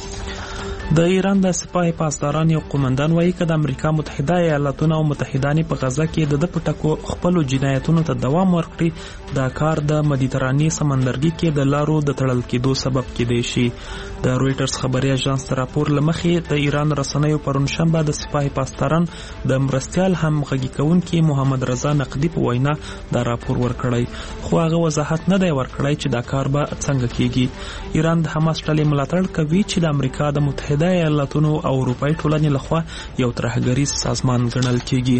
د ایران د سپاه پاسداران یو قومندان وایي چې د امریکا متحده ایالاتونو او متحدانو په غزا کې د پټکو خپل جنایتونو ته دوام ورکړي دا کار د مدیترانې سمندرګي کې د لارو د تړل کېدو سبب کېدای شي. د رويټرز خبري اژانس راپور لمخې د ایران رسنیو پرون شنبه د سپاه پاسداران د مرستيال همغږي کوونکي محمد رضا نقدي په وینا دا راپور ورکړی خو هغه وضاحت نه دی ورکړی چې دا کار به څنګه کیږي. ایران د حماس ډلې ملاتړ کوي چې د امریکا د متحده ایالاتونو او اروپאי ټولنې لخوا یو ترهګریز سازمان ګڼل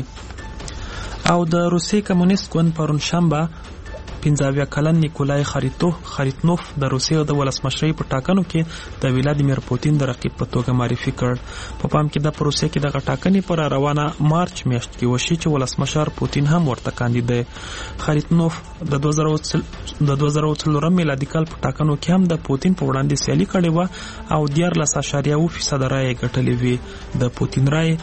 کیږي. او د روسیې کمونیست ګوند پرون شنبه 15 کلن نیکولای خریتنوف د روسیې د ولسمشرۍ په ټاکنو کې د ولادیمیر پوتین د رقیب په توګه معرفي کړ. په پام کې د پروسې کې د ټاکنې پر روانه مارچ میاشت کې وشي چې ولسمشر پوتین هم ورته کاندید دی. خریتنوف د 2014 میلادي کال په ټاکنو کې هم د پوتین په وړاندې سیالي کړې و او 14.3% رایې ګټلې وې. د پوتین رایې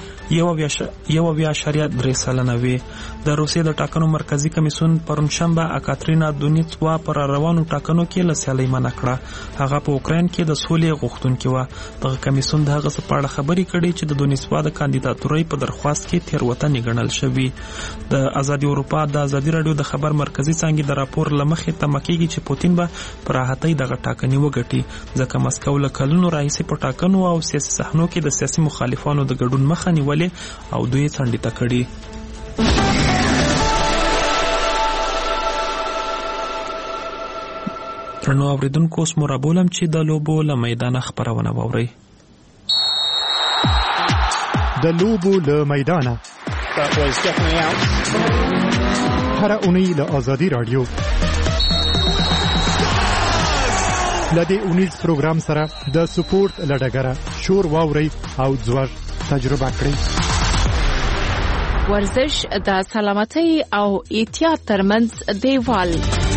1.3% وې. د روسیې د ټاکنو مرکزی کمیسیون پرون شنبه اکاترینا دونیتسوا پر روانو ټاکنو کې له سیالۍ منع کړه. هغه په اوکراین کې د سولې غوښتونکې و. دغه کمیسیون د هغه په اړه خبرې کړې چې د دونیتسوا د کاندیداتورۍ په درخواست کې تېروتنې ګڼل شوې. د ازادي اروپا د ازادي رادیو د خبر مرکزی څانګې د راپور لمخې تمه کېږي چې پوتین به پر راحتۍ دغه ټاکنې وګټي ځکه مسکو له کلونو راهیسې په ټاکنو او سیاسي صحنو کې د سیاسي مخالفانو د ګډون مخه نیولې او دوی څنډې ته کړي. ترنو اوریدونکو اوس مو رابولم چې د لوبو له میدانه خبرونه واورئ.
د لوبو له میدانه هر اونۍ له آزادي رادیو لدې اونیز پروګرام سره د سپورت لډګره شور واوري او ځوړ تجربه کړئ.
ورزش د سلامتۍ او احتیاط ترمنځ دیوال.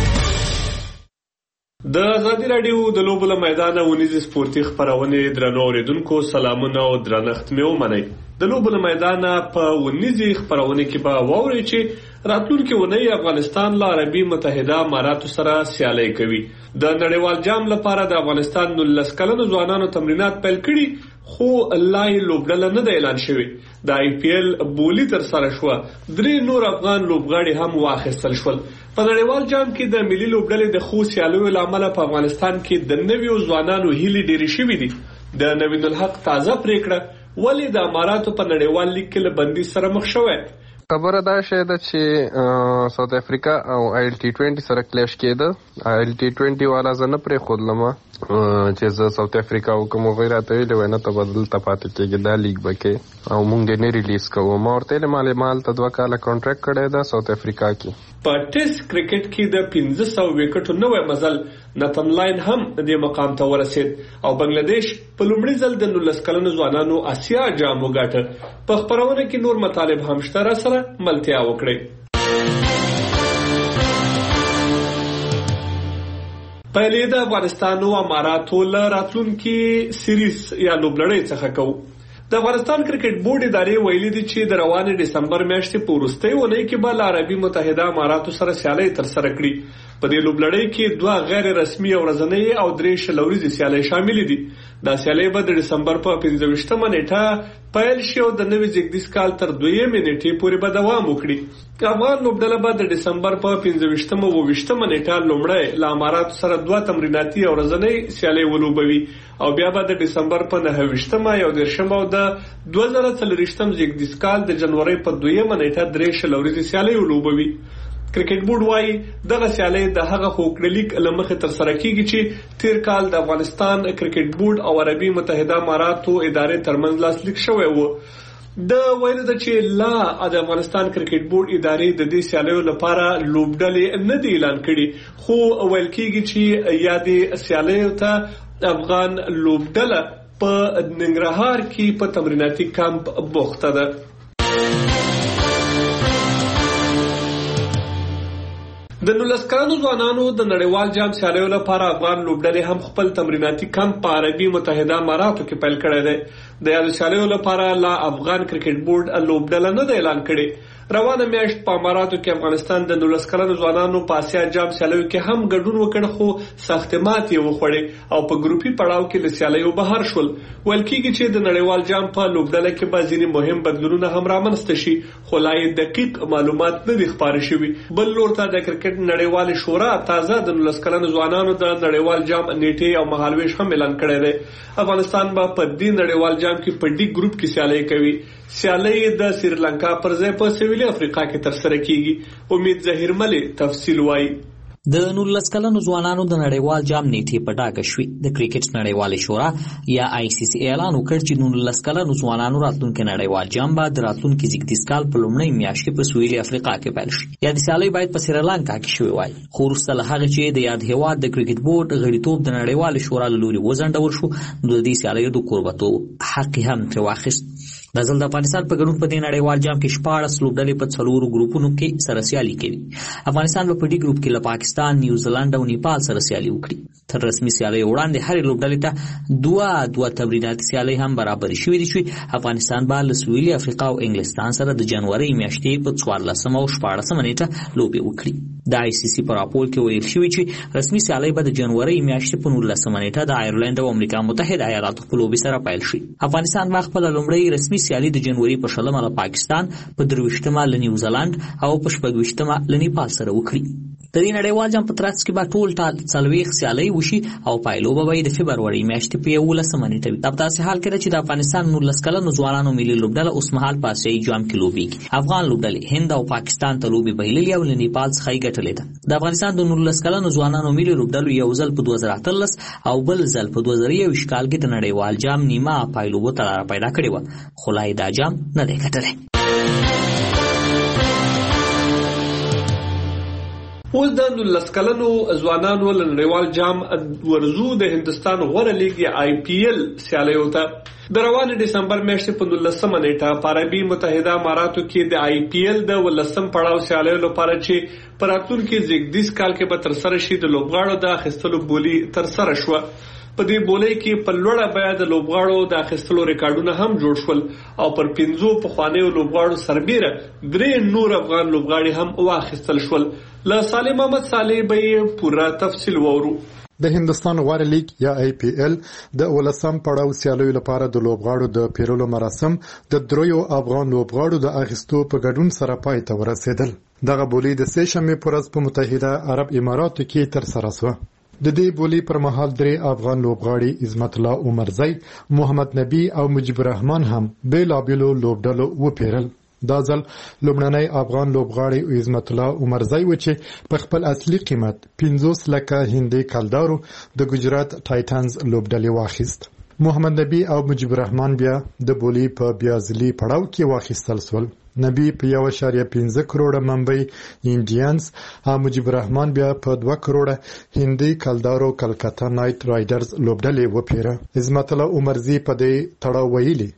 د ازادي راډیو د لوبو له میدانه ونیزې سپورتي خپرونې درنو اوریدونکو سلامونه او درنښت مې ومنئ. د لوبو له میدانه په ونیزې خپرونې کې به واورئ چې راتلونکي اونۍ افغانستان له عربي متحده اماراتو سره سیالي کوي. د نړیوال جام لپاره د افغانستان 19 کلنو ځوانانو تمرینات پیل کړي خو لای لوبډله نه د اعلان شوی. د آی پی ایل بولی تر سره شو. 3 نور افغان لوبغاړي هم واخیستل شول. په نړیوال جام کې د ملي لوبډلې د خو سیالیو لامل په افغانستان کې د نویو ځوانانو هیلې ډېرې شوې دي. د نوین الحق تازه پریکړه ولې د اماراتو په نړیوال لیګ کې له بندي سره مخ شوی.
خبره دا شوه ده چې ساوث افریقا او آیل ټي 20 سره کلیش کېده. آیل ټي 20 والا زه نه پرې خودلم چې زه ساوث افریقا او کوم غیرات ویل ونه ته بدل ته پاتې کېږي دا لیګ بکې او مونږ یې نه ریلیز کوو. ما ورته مال ته 2 کاله کانټریکټ کړی دا ساوث افریقا کې.
په ټیسټ کرکټ کې د 1500 وکټو نوې مزل نتن لاین هم د مقام ته ورسید او بنگلاديش په لومړي ځل د 19 کلنو ځوانانو آسیا جام وګاټه. په خبرونه کې نور مطالب هم شته سره ملتیا وکړي. پهلې د افغانستان او اماراتو له راتلونکي سیریز یا لوبلړۍ څخه کوو. د افغانستان کرکټ بورډ ادارې ویلي دي چې د روانې دسمبر میاشتې په وروستۍ اونۍ کې به له عربي متحده اماراتو سره سیالۍ ترسره کړي. په دې لوبلړۍ کې 2 غیر رسمي او ورځنۍ او 3 شلوريزي سیالۍ شامل دي. دا سیالۍ به د دسمبر په 25مه نیټه پیل شي او د نوي زیږدیز کال تر 2مې نیټې پورې به دوام وکړي. افغان لوبډله به د دسمبر په 25مه او 20مه نیټه لومړی له اماراتو سره 2 تمریناتي او ورځنۍ سیالۍ ولوبوي او بیا به د دسمبر په 29مه او 30مه او د 2024م زیږدیز کال د جنوري په 2مه نیټه 3 شلوريزي سیالۍ ولوبوي. کرکټ بورډ وايي دغه سیالۍ د هغه خوکړلیک لمخې تر سره کیږي چې تیر کال د افغانستان کرکټ بورډ او عربي متحده اماراتو ادارې ترمنځ لاسلیک شوی و. د ویل د چې لا د افغانستان کرکټ بورډ ادارې د دې سیالیو لپاره لوبډلې نه دی اعلان کړي خو ویل کیږي چې یادې سیالیو ته افغان لوبډله په ننګرهار کې په تمریناتي کمپ بوخته ده. د 19 کلنو ځوانانو د نړیوال جام سیالیو لپاره افغان لوبډلې هم خپل تمریناتي کمپ په عربي متحده اماراتو کې پیل کړی دی. د یاد سیالیو لپاره لا افغان کرکټ بورډ لوبډله نه دی اعلان کړي. روانه میاشت په اماراتو کې افغانستان د 19 کلنو ځوانانو په آسیا جام سیالیو کې هم ګډون وکړ خو سخت ماتې وخوړې او په ګروپي پړاو کې له سیالیو بهر شول. ویل کېږي چې د نړیوال جام په لوبډله کې به ځینې مهم بدلونونه هم رامنځته شي خو لا یې دقیق معلومات نه دي خپاره شوي. بل لور ته د کرکټ نړیوال شورا تازه د 19 کلنو ځوانانو د نړیوال جام نیټې او مهالویش هم اعلان کړی دی. افغانستان به په دې نړیوال جام کې په ډي ګروپ کې سیالي کوي. سیالي د سریلانکا پر ځای په سویلي افریقا کې ترسره کیږي. امید ظاهر ملي تفصیل وایي.
د 19 کلنو ځوانانو د نړیوال جام نیټې په ټاکه شوې. د کرکټ نړیوالې شورا یا آی سی سی اعلان وکړ چې 19 کلنو ځوانانو راتلونکي نړیوال جام به د راتلونکي زیږدیز کال په لومړۍ میاشت کې په سویلي افریقا کې پیل شي. یا د سیالۍ باید په سریلانکا کې شوی وای. خو وروسته له هغه چې د یاد هیواد د کرکټ بورډ غړیتوب د نړیوالې شورا له لوري وځنډول شو نو د دې سیالیو د کوربتوب حق هم ترې واخیست. د ځل د افغانستان په ګډون په دې نړیوال جام کې 14 لوبډلې په 4 ګروپونو کې سره سیالي کوي. افغانستان په ډي ګروپ کې له پاکستان، نیوزیلند او نیپال سره سیالي وکړي. تر رسمي سیالي وړاندې هر لوبډلې ته 2 تمریناتي سیالي هم برابر شوې دي چې افغانستان به له سویلي افریقا او انګلستان سره د جنوري میاشتې په 14 او 14 نیټه لوبې وکړي. د آی سی سی په راپور کې ویل شوی چې رسمي سیالي به د جنوري میاشتې په 19 نیټه د آیرلند او امریکا متحده ایالاتو په لوبې سره پیل شي. افغانستان به خپل لومړی رسمي سیالي د جنوري په 16مه له پاکستان، په 23مه له نیوزیلند او په 26مه له نیپال سره وکړي. د دې نړیوال جام په ترڅ کې به ټول 40 سیالۍ وشي او پایلوبه به د فبروري میاشتې په 11مه نیټه وي. په داسې حال کې چې د افغانستان 19 کلنو ځوانانو ملي لوبډله اوس مهال په آسیایي جام کې لوبېږي. افغان لوبډلې هند او پاکستان ته لوبې بایللې او له نیپال څخه یې ګټلې ده. د افغانستان د 19 کلنو ځوانانو ملي لوبډلو یو ځل په 2013 او بل ځل په 2021 کال کې د نړیوال جام نیمه پایلوبو ته لاره پیدا کړې وه خو لا یې دا جام نه دی ګټلی.
اوس د 19 کلنو ځوانانو نړیوال جام ورزو د هندستان غوره لیګ یا IPL سیالیو ته د روان دسمبر میاشتې په 19 نیټه په عربي متحده اماراتو کې د IPL د 19 پړاو سیالیو لپاره چې په راتلونکي زیږدیز کال کې به تر سره شي د لوبغاړو د اخیستلو بولی تر سره شو. په دې بولۍ کې په لوړه بیه د لوبغاړو د اخیستلو ریکارډونه هم جوړ شول او پر 15 پخوانیو لوبغاړو سربیره 3 نور افغان لوبغاړي هم واخیستل شول. له سالم محمد صالح به پورا تفصیل وورو.
د هندستان غوره لیګ یا IPL د 19 پړاو سیالیو لپاره د لوبغاړو د پیرلو مراسم د 3 افغان لوبغاړو د اخیستو په ګډون سره پای ته ورسېدل. دغه بولۍ د سه شنبې پر ورځ په متحده عرب اماراتو کې تر سره شوه. د دې بولۍ پر مهال 3 افغان لوبغاړي عظمت الله عمرزی، محمد نبی او مجيب الرحمن هم بیلابیلو لوبډلو وپیرل. دا ځل لومړنی افغان لوبغاړی عظمت الله عمرزی و چې په خپل اصلي قیمت 50 لکه هندي کلدارو د ګجرات ټایټنز لوبډلې واخیست. محمد نبی او مجيب الرحمن بیا د بولۍ په بیازلي پړاو کې واخیستل شول. نبی په 1.5 کروڑه ممبئی انډینز او مجيب الرحمن بیا په 2 کروڑه هندي کلدارو کلکتا نایټ رایډرز لوبډلې وپیره. عظمت الله عمرزی په دې تړاو ویلي: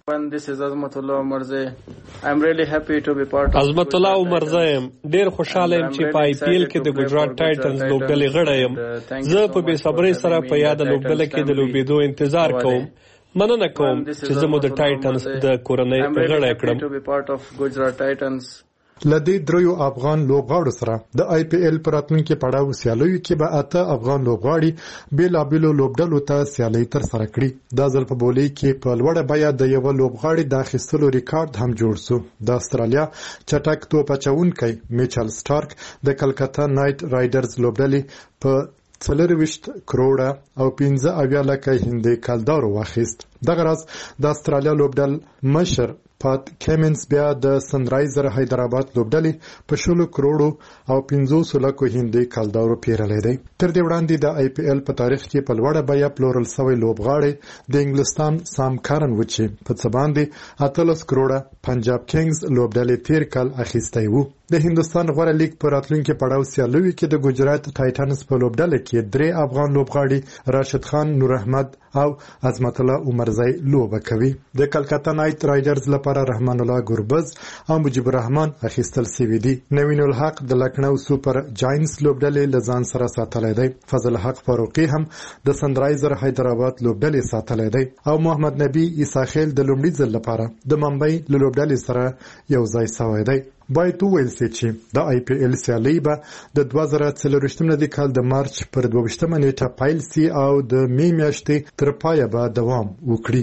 عظمت الله عمرزی ډیر خوشاله یم چې په IPL کې د ګجرات ټایټنز لوبډلې غړی یم. زه په بې صبرۍ سره په یاد لوبډله کې د لوبېدو انتظار کوم. مننه کوم چې زموږ د ټایټنز د کورنۍ غړی کړم.
لدې 3 افغان لوبغاړو سره د IPL پر راتلونکي پړاو سیالیو کې به 8 افغان لوبغاړي بیلابیلو لوبډلو ته سیالي تر سره کړي. دا ځل په بولۍ کې په لوړه بیه د یو لوبغاړي د اخیستلو ریکارډ هم جوړ شو. د استرالیا چټک توپ اچونکی میچل سټارک د کلکتا نایټ رایډرز لوبډلې په 24 کروڑه او 15 لکه هندي کلدارو واخیست. دغه راز د استرالیا لوبډل مشر پات کیمنز بیا د سنرایزر حیدرآباد لوبډلې په 16 کروڑو او 500 لکه هندي کلدارو پیرلې دی. تر دې وړاندې د IPL په تاریخ کې په لوړه بیه پلورل شوی لوبغاړي د انګلستان سام کارن و چې په څه باندې 18 کروڑه پنجاب کینګز لوبډلې تیر کال اخیستی وو. د هندستان غوره لیګ په راتلونکي پړاو سیالیو کې د ګجرات ټایټنز په لوبډله کې 3 افغان لوبغاړي راشد خان، نور احمد او عظمت الله عمرزی لوبه کوي. د کلکتا نایټ رایډرز لپاره رحمان الله ګربز او مجيب الرحمن اخیستل سوي دي. نوین الحق د لکنو سوپر جاینټس لوبډلې لزان سره ساتلای دی. فضل حق فاروقي هم د سنرایزر حیدرآباد لوبډلې ساتلای دی او محمد نبی عیساخیل د لومړي ځل لپاره د ممبئی لوبډلې سره یو ځای شوی دی. باید وویل سي چې د IPL سیالي به د 2024 کال د مارچ پر 22 نیټه پیل سي او د می میاشتې تر پایه به دوام وکړي.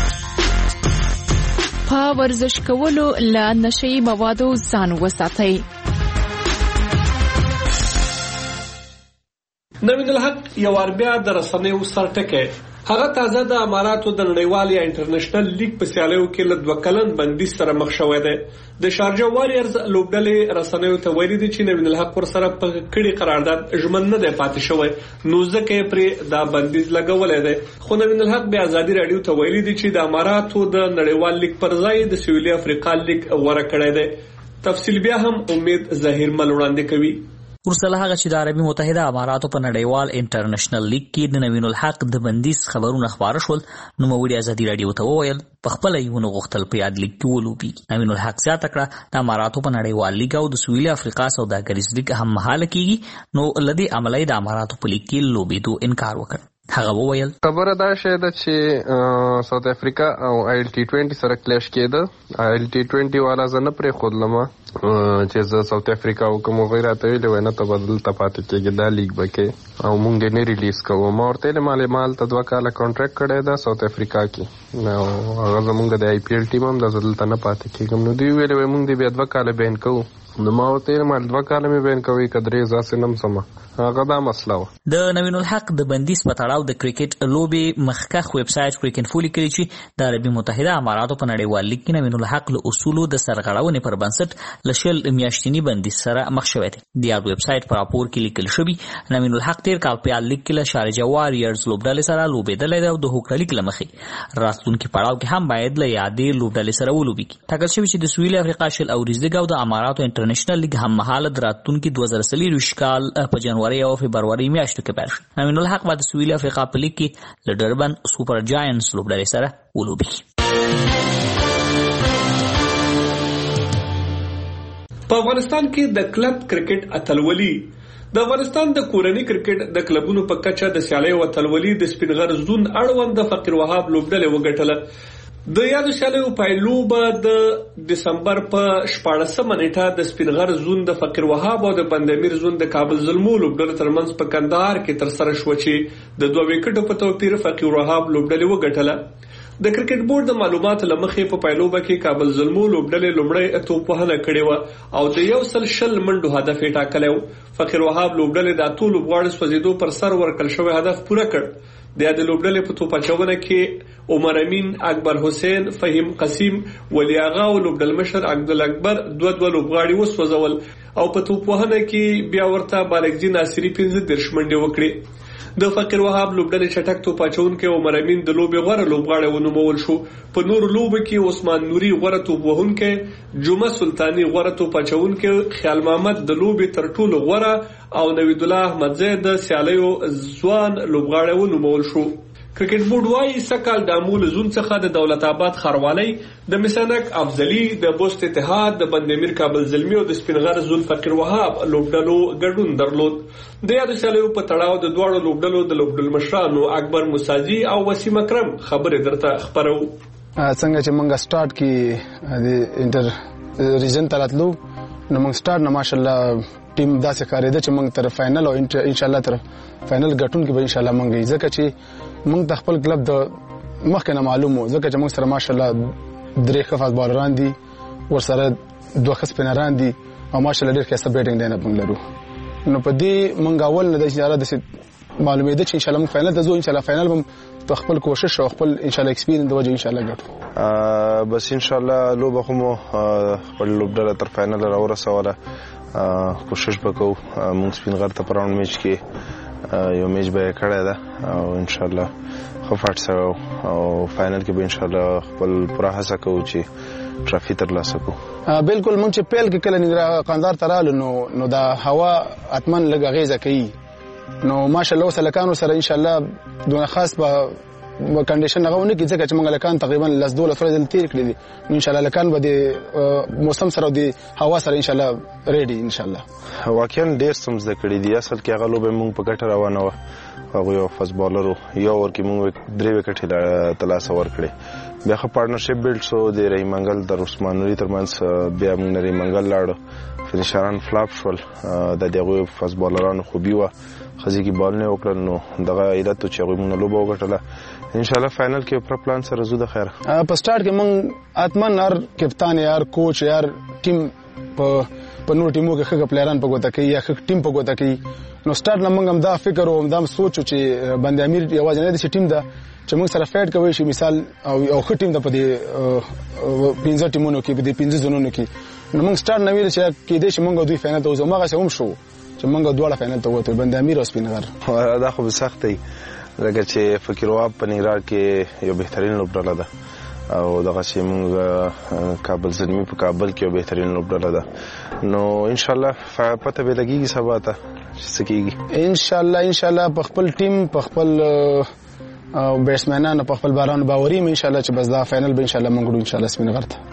په ورزش کولو له نشئی موادو ځان وساتئ.
نوین الحق یو بیا د رسنیو سرټکه هغه تازه د اماراتو د نړیوال یا انټرنیشنل لیګ په سیالیو کې له 2 کلن بندیز سره مخ شوی دی. د شارجه واریرز لوبډلې رسنیو ته ویلي دي چې نوین الحق ور سره په کړي قرارداد ژمن نه دی پاتې شوی، نو ځکه پرې دا بندیز لګولې دی. خو نوین الحق بیا ازادي رادیو ته ویلي دي چې د اماراتو د نړیوال لیګ پر ځای د سویلي افریقا لیګ غوړه کړی دی. تفصیل بیا هم امید ظاهر مل وړاندې کوي.
ورسره هغه چې د عربي متحده اماراتو په نړیوال انټرنیشنل لیګ کې د نوین الحق د بندیز خبرونه خبره شول، نو موږ ازادي رادیو ته وویل په خپل یو غوښتل په یاد لیګ کې ولوبي. نوین الحق زیاته کړه د اماراتو په نړیوال لیګ او د سویلي افریقا سوداګریز لیګ هم مهاله کیږي، نو لدی عملی د اماراتو په لیګ کې لوبېدو انکار وکړ. هغه وویل
خبره دا شې ده چې ساوث افریقا او ILT20 سره کلیش کېده. ILT20 والا زه نه پرې خودلمه چې زه ساوث افریقا وکم غیره ته ویلې وای نه ته بدل ته پاتې کېږي دا لیګ بکې او مونږ نه ریلیز کوو. ما ورته مال ته 2 کاله کانټریکټ کړی دا ساوث افریقا کې، نو هغه زمونږ د IPL ټیم هم د زدل ته نه پاتې کېږم. نو دوی ویلې وای مونږ دې بیا 2 کاله بین کوو. نو ما ورته مال 2 کاله مې بین کوي کدرې ځاسې نم سم هغه دا مسله و.
د نوین الحق د بندیز په تړاو د کرکټ لوبې مخکخ ویب سټ کرکټ فولي کړی چې د عربي متحده اماراتو په نړیوال لیګ کې نوین الحق له اصولو د سرغړونې پر بنسټ لشل میاشتنی بندیز سره مخ شوی دی. د ویب سټ پر راپور کې لیکل شوی نوین الحق تیر کال په لیګ کې له شارجه واریرز لوبډلې سره لوبېدل دی او د هوکړلیک لمخې راتلونکي پړاو کې هم باید له یادې لوبډلې سره ولوبي. ټاکل شوی چې د سویل افریقا شل او ریزګاو د اماراتو انټرنیشنل لیګ هم مهاله د راتلونکي 2023 کال په جنوري او فبروري میاشتو کې پیل شو. امین الحق به د سویلي افریقا په لیګ کې له ډربن سوپر جاینټس لوبډلې سره ولوبي.
په افغانستان کې د کلب کرکټ اتلولي د افغانستان د کورنۍ کرکټ د کلبونو په کچه د سیالۍ او اتلولي د سپینغر زون اړوند د فقیر وهاب لوبډلې وګټله. د یادو سیالیو پایلوبه د دسمبر په 14 نیټه د سپینغر زون د فقیر وهاب او د بندامیر زون د کابل زلمو لوبډلې ترمنځ په کندهار کې تر سره شو چې د 2 وکټو په توپیر فقیر وهاب لوبډلې وګټله. د کرکټ بورډ د معلوماتو لمخې په پایلوبه کې کابل زلمو لوبډلې لومړی توپ وهنه کړې و او د 100 منډو هدف یې ټاکلی و. فقیر وهاب لوبډلې د اتو لوبغاړو سوځېدو پر سر ورکړل شوی هدف پوره کړ. د یادې لوبډلې په توپ اچونه کې عمر امین، اکبر حسین، فهیم قسیم، ولی آغا او لوبډلمشر عبدالاکبر 2 لوبغاړي وسوځول او په توپ وهنه کې بیا ورته بالغجی ناصری 15 منډې وکړې. د فقیر وهاب لوبډلې چټک توپ اچونکي عمر امین د لوبې غوره لوبغاړی ونومول شو. په نور لوبو کې عثمان نوري غوره توپ وهونکی، جمعه سلطانی غوره توپ اچونکي، خیال محمد د لوبې تر ټولو غوره او نوید الله احمدزی د سیالیو ځوان لوبغاړی ونومول شو. کرکټ بورډ وايي سکهال د امول زون څخه د دولت آباد خروالي، د مسنک افضلی، د بوست اتحاد، د بندامیر کابل زلمی او د سپینغر زون فقیر وهاب لوبډلو ګډون درلود. د یادو سیالیو په تړاو د دوه لوبډلو د لوبډلمشرانو اکبر موساجي او وسیم اکرم خبرې درته خبرو.
څنګه چې موږ سٹارټ کې د انټر ریجن تراتلو نو موږ سٹارټ نه ماشالله ټیم داسې کارېده چې موږ تر فائنل او ان شاء الله تر فائنل ګټون کې به ان شاء الله موږ ځکه چې موږ د خپل کلب د مخکې نه معلومو ځکه چې موږ سره ماشالله 3 ښه بالران دي ورسره 2 ښه سپینران دي او ماشالله ډېر ښه بیټینګ دی نه لرو. نو په دې موږ اول نه د اشاره د معلومې ده چې ان شاء الله موږ فائنل ته ځو. ان شاء الله فائنل هم په خپل کوشش او خپل ان شاء الله ایکسپیرینس د وجه ان شاء الله ګټو.
بس ان شاء الله لوبه خو خپل لوبډله تر فائنل راورسوله. کوشش وکړو موږ سپینغر ته پراوند میچ کې یو میچ به کړی ده او ان شاء الله خو فاټ سره او فائنل کې به ان شاء الله خپل پوره هڅه کوو چې ټرافي ترلاسه کوو.
بالکل موږ چې پیل کې کله نګرا قندار ترالو نو دا هوا اتمن لګ غیزه کوي نو ماشاءالله وسلکانو سره ان شاء الله دونه خاص په کنډیشن هغه ونه کې ځکه چې موږ لکان تقریبا لس دوله سره دل تیر کړی دي. ان شاء الله لکان به د موسم سره د هوا سره ان شاء الله ریډي ان شاء الله.
واقعا ډیر سمز د کړی دي. اصل کې هغه لوبه موږ په ګټه روانه و. هغه یو فاست بالرو یو ورکې موږ 3 وکټ تلاسه ورکړي. بیا خو پارټنرشپ بیلډ سو د رحیم منګل در عثمان نوري ترمنځ بیا موږ رحیم منګل لاړو فینیشران فلاپ شول. د دغه فاست بالرانو خوبي و خزي کې بال نه وکړل نو دغه علت چې هغه موږ لوبه وګټله. ان شاء الله فائنل کې پر پلان سره زو د خیر.
په سٹارټ کې موږ اتمن هر کپتان یار کوچ یار ټیم په نور ټیمو کې خګ پلیران په ګوته کې یا خګ ټیم په ګوته کې نو سٹارټ نه موږ هم دا فکر او دا سوچو چې بند امیر یوازې نه د ټیم دا چې موږ سره فایټ کوي شي مثال او خ ټیم د په دې 15 ټیمونو کې په دې 15 زونونو کې نو موږ سٹارټ نه ویل چې کې دې چې موږ دوی فائنل ته وځو ماغه هم شو چې موږ دواړه فائنل ته وته بند امیر او سپینغر.
دا خو سخت دی لکه چې فقیر وهاب په ننګرهار کې یو بهترین لوبډله ده او دغه چې موږ کابل زلمی په کابل کې یو بهترین لوبډله ده. نو ان شاء الله پته به لګیږي سبا ته څه کیږي.
ان شاء الله په خپل ټیم په خپل بیټسمنانو په خپل باران باوري ان شاء الله چې بس دا فائنل به ان شاء الله موږ ان شاء الله سپینغر ته.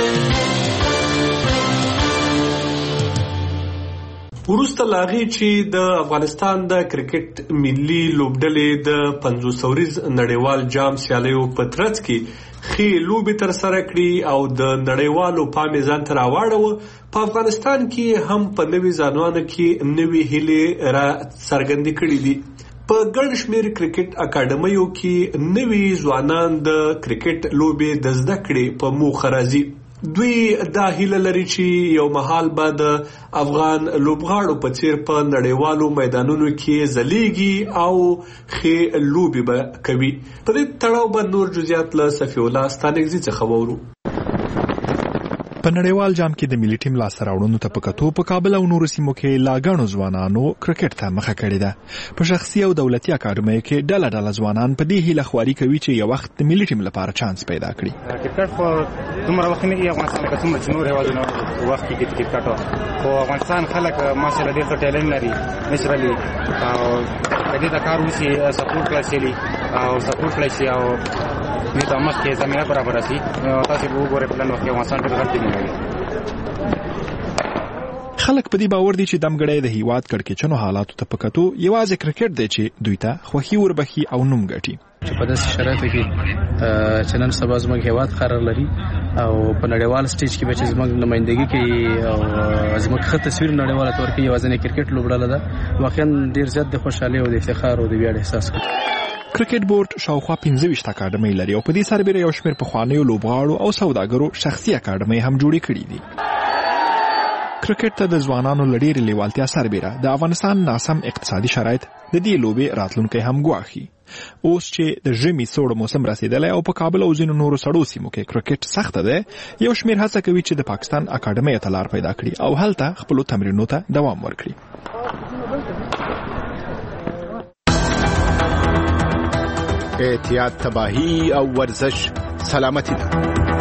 وروسته لاغي چې د افغانستان د کرکټ ملي لوبډلې د 500 ورځ نړیوال جام سیالیو په ترڅ کې خې لوبې تر سره کړې او د نړیوالو پام ځان ته راوړو. په افغانستان کې هم په نوي ځوانانو کې نوي هیلې را څرګندې کړې دي. په ګڼ شمېر کرکټ اکاډمیو کې نوي ځوانان د کرکټ لوبې د زده کړې په موخه راځي. دوی دا هیله لري چې یو مهال به د افغان لوبغاړو په څیر په نړیوالو میدانونو کې ځلیږي او ښې لوبې به کوي. په دې تړاو به نور جزئیات له صفی الله ستانکزي څخه وورو.
په نړیوال جام کې د ملي ټیم لاسته راوړنو ته په کتو په کابل او نورو سیمو کې لا ګڼو ځوانانو کرکټ ته مخه کړې ده. په شخصي او دولتي اکاډمیو کې ډله ځوانان په دې هیله خواري کوي چې یو وخت د ملي ټیم لپاره چانس پیدا کړي.
کرکټ په دومره وخت کې افغانستان کې څومره چې نور هیوادونو وخت کې کرکټ او افغانستان خلک ماشاءالله ډېر ښه ټیلنټ لري نشرالي او کله دا کار وشي سپورټ کلاسي او سپورټ کلاسي او دې ته مخکې زمينه برابر شي. تاسو وګورئ په لنډ وخت کې افغانستان ډېر غټ دی.
خلک په دې باور دي چې دمګړی د هیواد کړکېچنو حالاتو ته په کتو یوازې کرکټ دی چې دوی ته خوښي وربخي او نوم ګټي.
چې په داسې شرایطو کې چې نن سبا زموږ هیواد قرار لري او په نړیوال سټیج کې به چې زموږ نمائندګي کوي او زموږ ښه تصویر نړیواله تور کوي یوازې کرکټ لوبډله ده. واقعا ډېر زیات د خوشحالۍ او د افتخار او د ویاړ احساس کوي.
کرکټ بورډ شاوخوا 15 اکاډمۍ لري او په دې سربېره یو شمېر پخوانیو لوبغاړو او سوداګرو شخصي اکاډمۍ هم جوړې کړې دي. کرکټ ته د ځوانانو لړېرې لیوالتیا سربېره د افغانستان ناسم اقتصادي شرایط د دې لوبې راتلونکی هم ګواښي. اوس چې د ژمي سوړ موسم رسیدلی او په کابل او ځینو نورو سړو سیمو کې کرکټ سخته ده، یو شمېر هڅه کوي چې د پاکستان اکاډمۍ ته لار پیدا کړي او هلته خپلو تمرینونو ته دوام ورکړي.
احتیاط تباهی او ورزش سلامتی ده.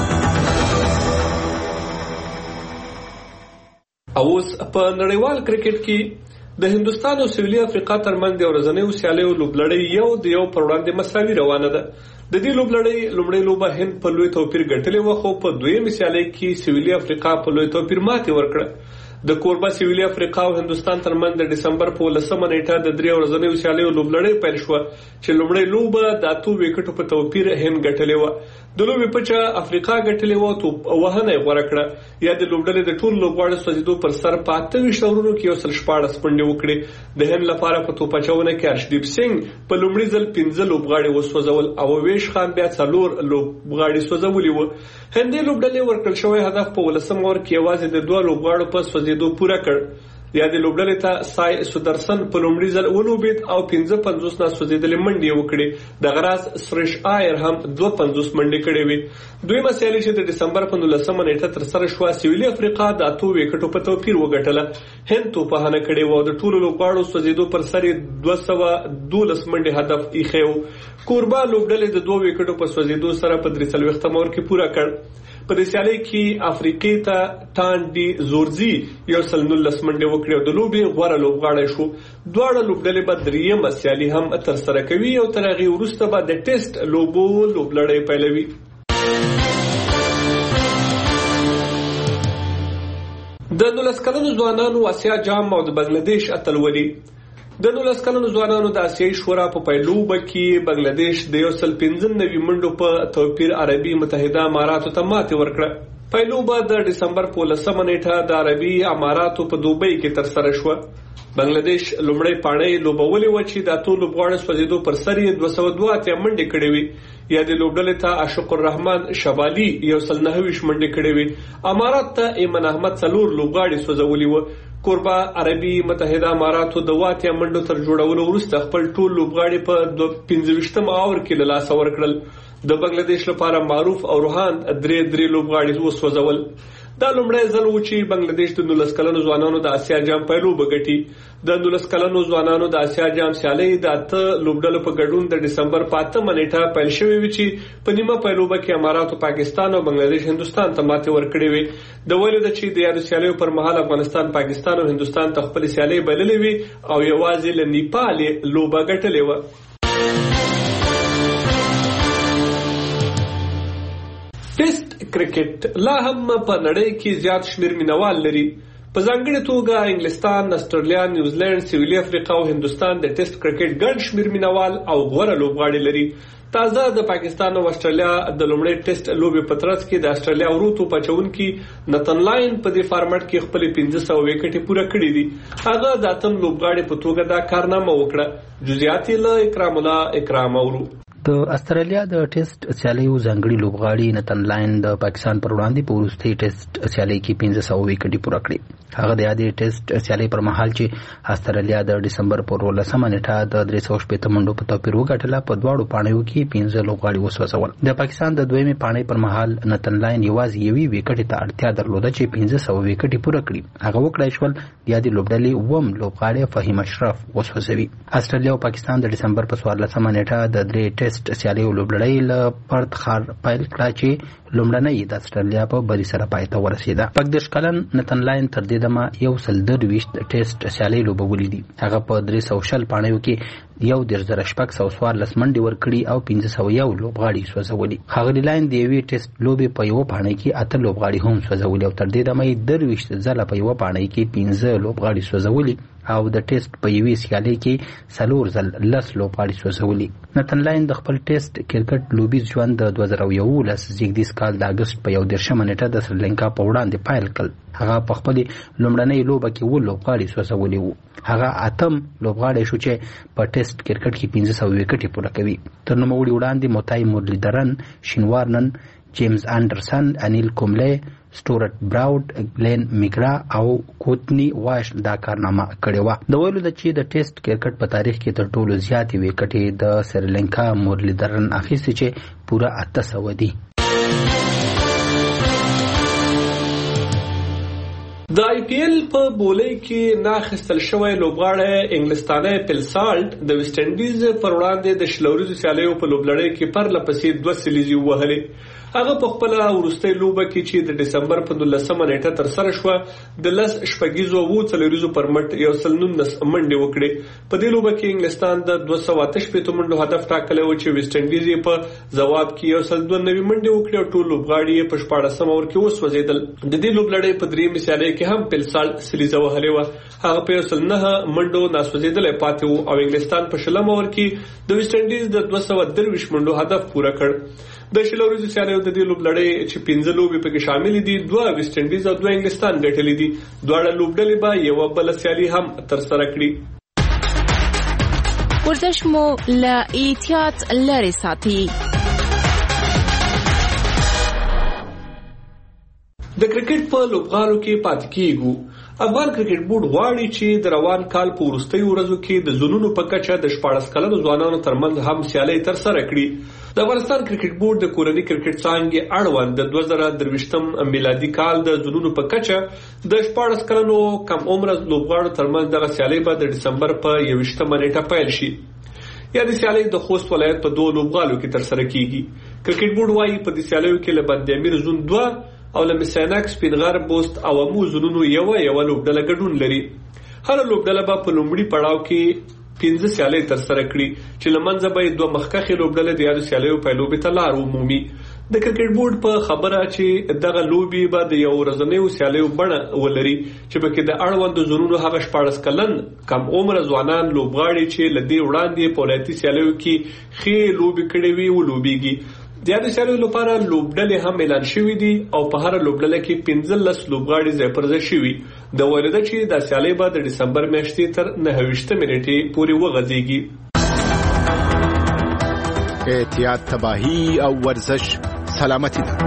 اوس په نړیوال کرکټ کې د هندستان او سویلي افریقا ترمنځ د ورځنیو سیالیو لوبلړۍ یو د یو پر وړاندې مساوي روانه ده. د دې لوبلړۍ لومړۍ لوبه هند په لوی توپیر ګټلې وه، خو په دویمې سیالۍ کې سویلي افریقا په لوی توپیر ماتې ورکړه. د کوربه سویلي افریقا او هندستان ترمنځ د ډسمبر په 10مه نیټه د 3 ورځنیو سیالیو لوبلړۍ پیل شوه چې لومړۍ لوبه د 8 وکټو په توپیر هند ګټلې وه. د لوبې پچه افریقا ګټلې وه، توپ وهنه یې غوره کړه. یا د لوبډلې د ټولو لوبغاړو سوځېدو پر سر په 28 اورونو کې 114 منډې وکړې. د هند لپاره په توپ اچونه کې ارشدیپ سنگ په لومړي ځل 15 لوبغاړي وسوځول او ویش خان بیا 4 لوبغاړي سوځولي وو. هندي لوبډلې ورکړل شوی هدف په 10 اور کې یوازې د 2 لوبغاړو په سوځېدو پوره کړ. یا د لوبډلې ته سای سودرسن په لومړي ځل ولوبید او 55 نه سوځېدلې منډې وکړې. د غراز سریش آیر هم 52 منډې کړې وې. دویمه سیالي چې د ډسمبر په 19مه نیټه تر سره شوه سویلي افریقا د 8 وکټو په توپیر وګټله. هند توپخانه کړې و او د ټولو لوبغاړو سوځېدو پر سر 212 منډې هدف ایښی و. کوربه لوبډلې د 2 وکټو په سوځېدو سره په 43 اور کې پوره کړ. په دې سیالۍ کې افریقې ته ټانډي زورزي 119 منډې وکړې او د لوبې غوره لوبغاړی شو. دواړه لوبډلې به درېیمه سیالي هم ترسره کوي او تر هغې وروسته به د ټیسټ لوبو لوبلړۍ پیلوي. د 19 کلنو ځوانانو آسیا جام او د بنگلاديش اتلولي. د 19 کلنو ځوانانو د آسیایي شورا په پیلوبه کې بنگلاديش د 195 منډو په توپیر عربي متحده اماراتو ته ماتې ورکړه. پیلوبه د ډسمبر په 10مه نیټه د عربي اماراتو په دوبۍ کې ترسره شوه. بنگلاديش لومړی پاڼۍ لوبولې و چې د 8 لوبغاړو سوځېدو پر سر 202 منډې کړې وې. یا د لوبډلې ته عاشق الرحمن شبالي 129 منډې کړې وې. امارات ته ایمن احمد 4 لوبغاړي سوځولي و. کوربه عربي متحده اماراتو د 8 منډو تر جوړولو وروسته خپل ټول لوبغاړي په 25 اور کې له لاسه ورکړل. د بنگلاديش لپاره معروف او روحان 3 لوبغاړي وسوځول. دا لومړی ځل و چې بنگلاديش د 19 کلنو ځوانانو د آسیا جام پیلوبه ګټي. د 19 کلنو ځوانانو د آسیا جام سیالۍ د 8 لوبډلو په ګډون د ډسمبر په 8مه نیټه پیل شوې وې چې په نیمه پیلوبه کې اماراتو پاکستان او بنگلاديش هندستان ته ماتې ورکړې وې. د ویلو د چې د یادو سیالیو پر مهال افغانستان پاکستان او هندستان ته خپل سیالۍ بللې وې او یوازې له نیپال لوبه ګټلې و. ټیسټ کرکټ لا هم په نړۍ کې زیات شمیر مینوال لري. په ځانګړې توګه انګلستان، استرالیا، نیوزیلند، سویلي افریقا او هندستان د ټیسټ کرکټ ګڼ شمیر مینوال او غوره لوبغاړي لري. تازه د پاکستان او استرالیا د لومړۍ ټیسټ لوبې په ترڅ کې د استرالیا وروتو پچونکي نتن لاین په دې فارمټ کې خپل 1500 وکټې پوره کړې دي. هغه د اتم لوبغاړي په توګه دا کارنامه وکړه. جزئیات له اکرام الله اکرام اورو.
د استرالیا د ټیسټ سیالیو ځانګړي لوبغاړي نتن لاین د پاکستان پر وړاندې په وروستي ټیسټ سیالي کې 1500 وکټې پوره کړې. هغه د یادې ټیسټ سیالي پر مهال چې استرالیا د ډسمبر پر 16 نیټه د 360 منډو په توپیر وګټله په دواړو پاڼو کې 15 لوبغاړي وسوځول. د پاکستان د دویمې پاڼې پر مهال نتن لاین یوازې یوې وکټې ته اړتیا درلوده چې 1500 وکټې پوره کړي. هغه وکړای شول د یادې لوبډلې وم لوبغاړی فهیم اشرف وسوځوي. استرالیا او پاکستان د ډسمبر په 14 نیټه د درې ټیسټ سیالیو لوبډلې له پرت ښار پیل کړه چې لومړنۍ د استرالیا په بری سره پای ته ورسېده. 15 کلن نتن لاین تر دې دمه 123 ټیسټ سیالۍ لوبولې دي. هغه په 300 پاڼو کې 1,614 منډې ورکړي او 501 لوبغاړي سوځولي. ښاغلي لاین د یوې ټیسټ لوبې په یوه پاڼۍ کې 8 لوبغاړي هم سوځولي او تر دې دمه یې 23 ځله په یوه پاڼۍ کې 15 لوبغاړي سوځولي او د ټیسټ په یوې سیالۍ کې 4 ځل 10 لوبغاړي سوځولي. نتن لاین د خپل ټیسټ کرکټ لوبیز ژوند د 2011 زیږدیز کال د اګست په 11 نیټه د سریلانکا په وړاندې پیل کړ. هغه په خپل لومړنۍ لوبه کې 7 لوبغاړي سوځولي وو. هغه 8م لوبغاړی شو چې په ټیسټ کرکټ کې 1500 وکټې پوره کوي. تر نوموړي وړاندې موتای مرلیدرن، شین وارنن، جیمز انډرسن، انیل کوملی، سټورت براوډ، گلین میګرا او کوتنی واش دا کارنامه کړې وه. د ویلو ده چې د ټیسټ کرکټ په تاریخ کې تر ټولو زیاتې وکټې د سریلانکا مرلیدرن اخیستې چې پوره 800 دي.
د آی پی ایل په بولۍ کې ناخستل شوی لوبغاړی انګلستانی پیل سالټ د ویسټ انډیز پر وړاندې د شلوریزو سیالیو په لوبلړۍ کې پرله پسې 2 سیلیزې ووهلې. هغه په خپله وروستۍ لوبه کې چې د ډسمبر په 12 نیټه ترسره شوه د 10 شپږیزو او 40 پر مټ 119 منډې وکړې. په دې لوبه کې انګلستان د 288 منډو هدف ټاکلی و چې ویسټ انډیز یې په ځواب کې 192 منډې وکړې او ټول لوبغاړي یې په 14 اور کې وسوځېدل. د دې لوبلړۍ په درېیمې سیالۍ کې هم پیل سالټ سیلیزه وهلې وه. هغه په 109 منډو ناسوځېدلی پاتې و او انګلستان په 20 اور کې د ویسټ انډیز د 223 منډو هدف پوره کړ. د شلوریزو سیالیو د دې لوبلړۍ چې 15 لوبې پکې شاملې دي 2 ویسټ انډیز او 2 انګلستان ګټلې دي. دواړه لوبډلې به یوه بله سیالي هم ترسره کړي.
ورزش مو له احتیاط لرې ساتي.
د کرکټ په لوبغالو کې پاتې کیږو. افغان کرکټ بورډ غواړي چې د روان کال په وروستیو ورځو کې د زونونو په کچه د 14 کلنو ځوانانو ترمنځ هم سیالۍ ترسره کړي. د افغانستان کرکټ بورډ د کورني کرکټ څانګې اړوند د 2023 میلادي کال د زونونو په کچه د 14 کلنو کم عمره لوبغاړو ترمنځ دغه سیالۍ به د ډسمبر په 21 نیټه پیل شي. یا د سیالۍ د خوست ولایت په 2 لوبغالو کې ترسره کیږي. کرکټ بورډ وايي په دې سیالیو کې له بند امیر زون 2 او له مسینک سپینغر بوست او امو زونونو یو لوبډله ګډون لري. هر لوبډله به په لومړي پړاو کې 15 سیالۍ ترسره کړي چې له منځه به 2 مخکښې لوبډلې د یادو سیالیو پیلوبې ته لار ومومي. د کرکټ بورډ په خبره چې دغه لوبې به د یو ورځنیو سیالیو بڼه ولري چې پکې د اړوندو زونونو هغه 14 کلن کم عمره ځوانان لوبغاړي چې له دې وړاندې په ولایتي سیالیو کې ښې لوبې کړې وي ولوبېږي. د یادو سیالیو لپاره لوبډلې هم اعلان شوي دي او په هره لوبډله کې 15 لوبغاړي ځای پر ځای شوي. د ویل ده چې دا سیالۍ به د ډسمبر میاشتې تر 29 نیټې پورې وغځېږي.
احتیاط تباهي او ورزش سلامتی ده.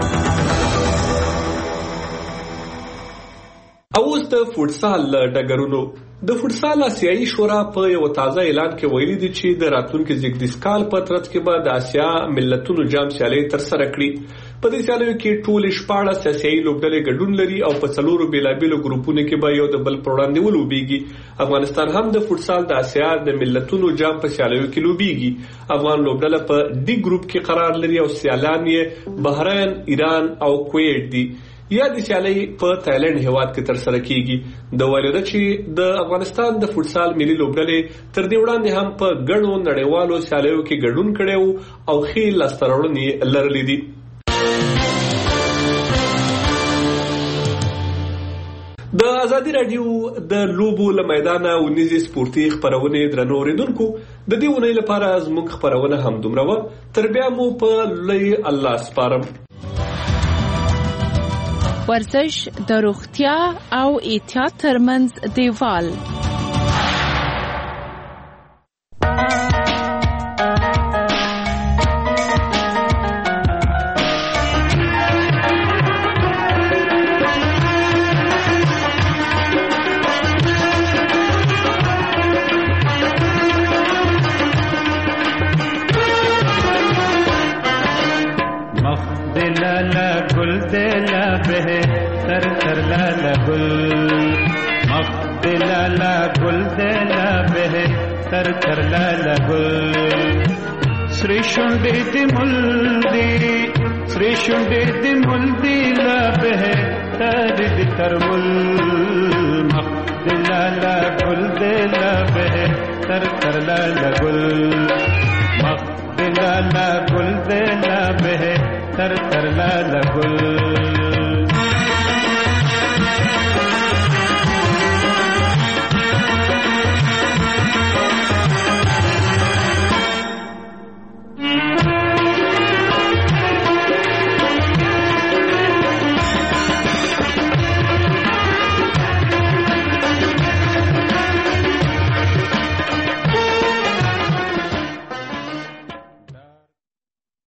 اوس د فوټسال ډګرونو. د فوټسال آسیایي شورا په یو تازه اعلان کې ویلي دي چې د راتلونکي زیږدیز کال په ترڅ کې به د آسیا ملتونو جام سیالۍ ترسره کړي. په دې سیالیو کې ټول 14 آسیایي لوبډلې ګډون لري او په 4 بیلابیلو ګروپونو کې به یو د بل پر وړاندې ولوبېږي. افغانستان هم د فوټسال د آسیا د ملتونو جام په سیالیو کې لوبېږي. افغان لوبډله په ډي ګروپ کې قرار لري او سیالان یې بحرین، ایران او کویت دي. یا د سیالۍ په تایلند هیواد کې ترسره کیږي. د ویل چې د افغانستان د فوټسال ملي لوبډلې تر دې وړاندې هم په ګڼو نړیوالو سیالیو کې ګډون کړی او ښې لاسته راوړنې لرلې دي. د ازادي رادیو د لوبو له میدانه ونیزي سپورتي خبرونه درنو اوریدونکو د دې ونې لپاره زموږ خبرونه هم دومره و. تر بیا مو په لوی الله سپارم.
ورزش د روغتیا او احتیاط ترمنځ دیوال.
गुल दे लबे तर तर लाला गुल मख्त लाला गुल दे लबे तर तर लाला गुल श्री शुंडी मुल्दी लबे तर तरमुल मख्त लाला गुल दे लबे तर तर लाला गुल मख्त लाला गुल दे लबे तर तर लाला गुल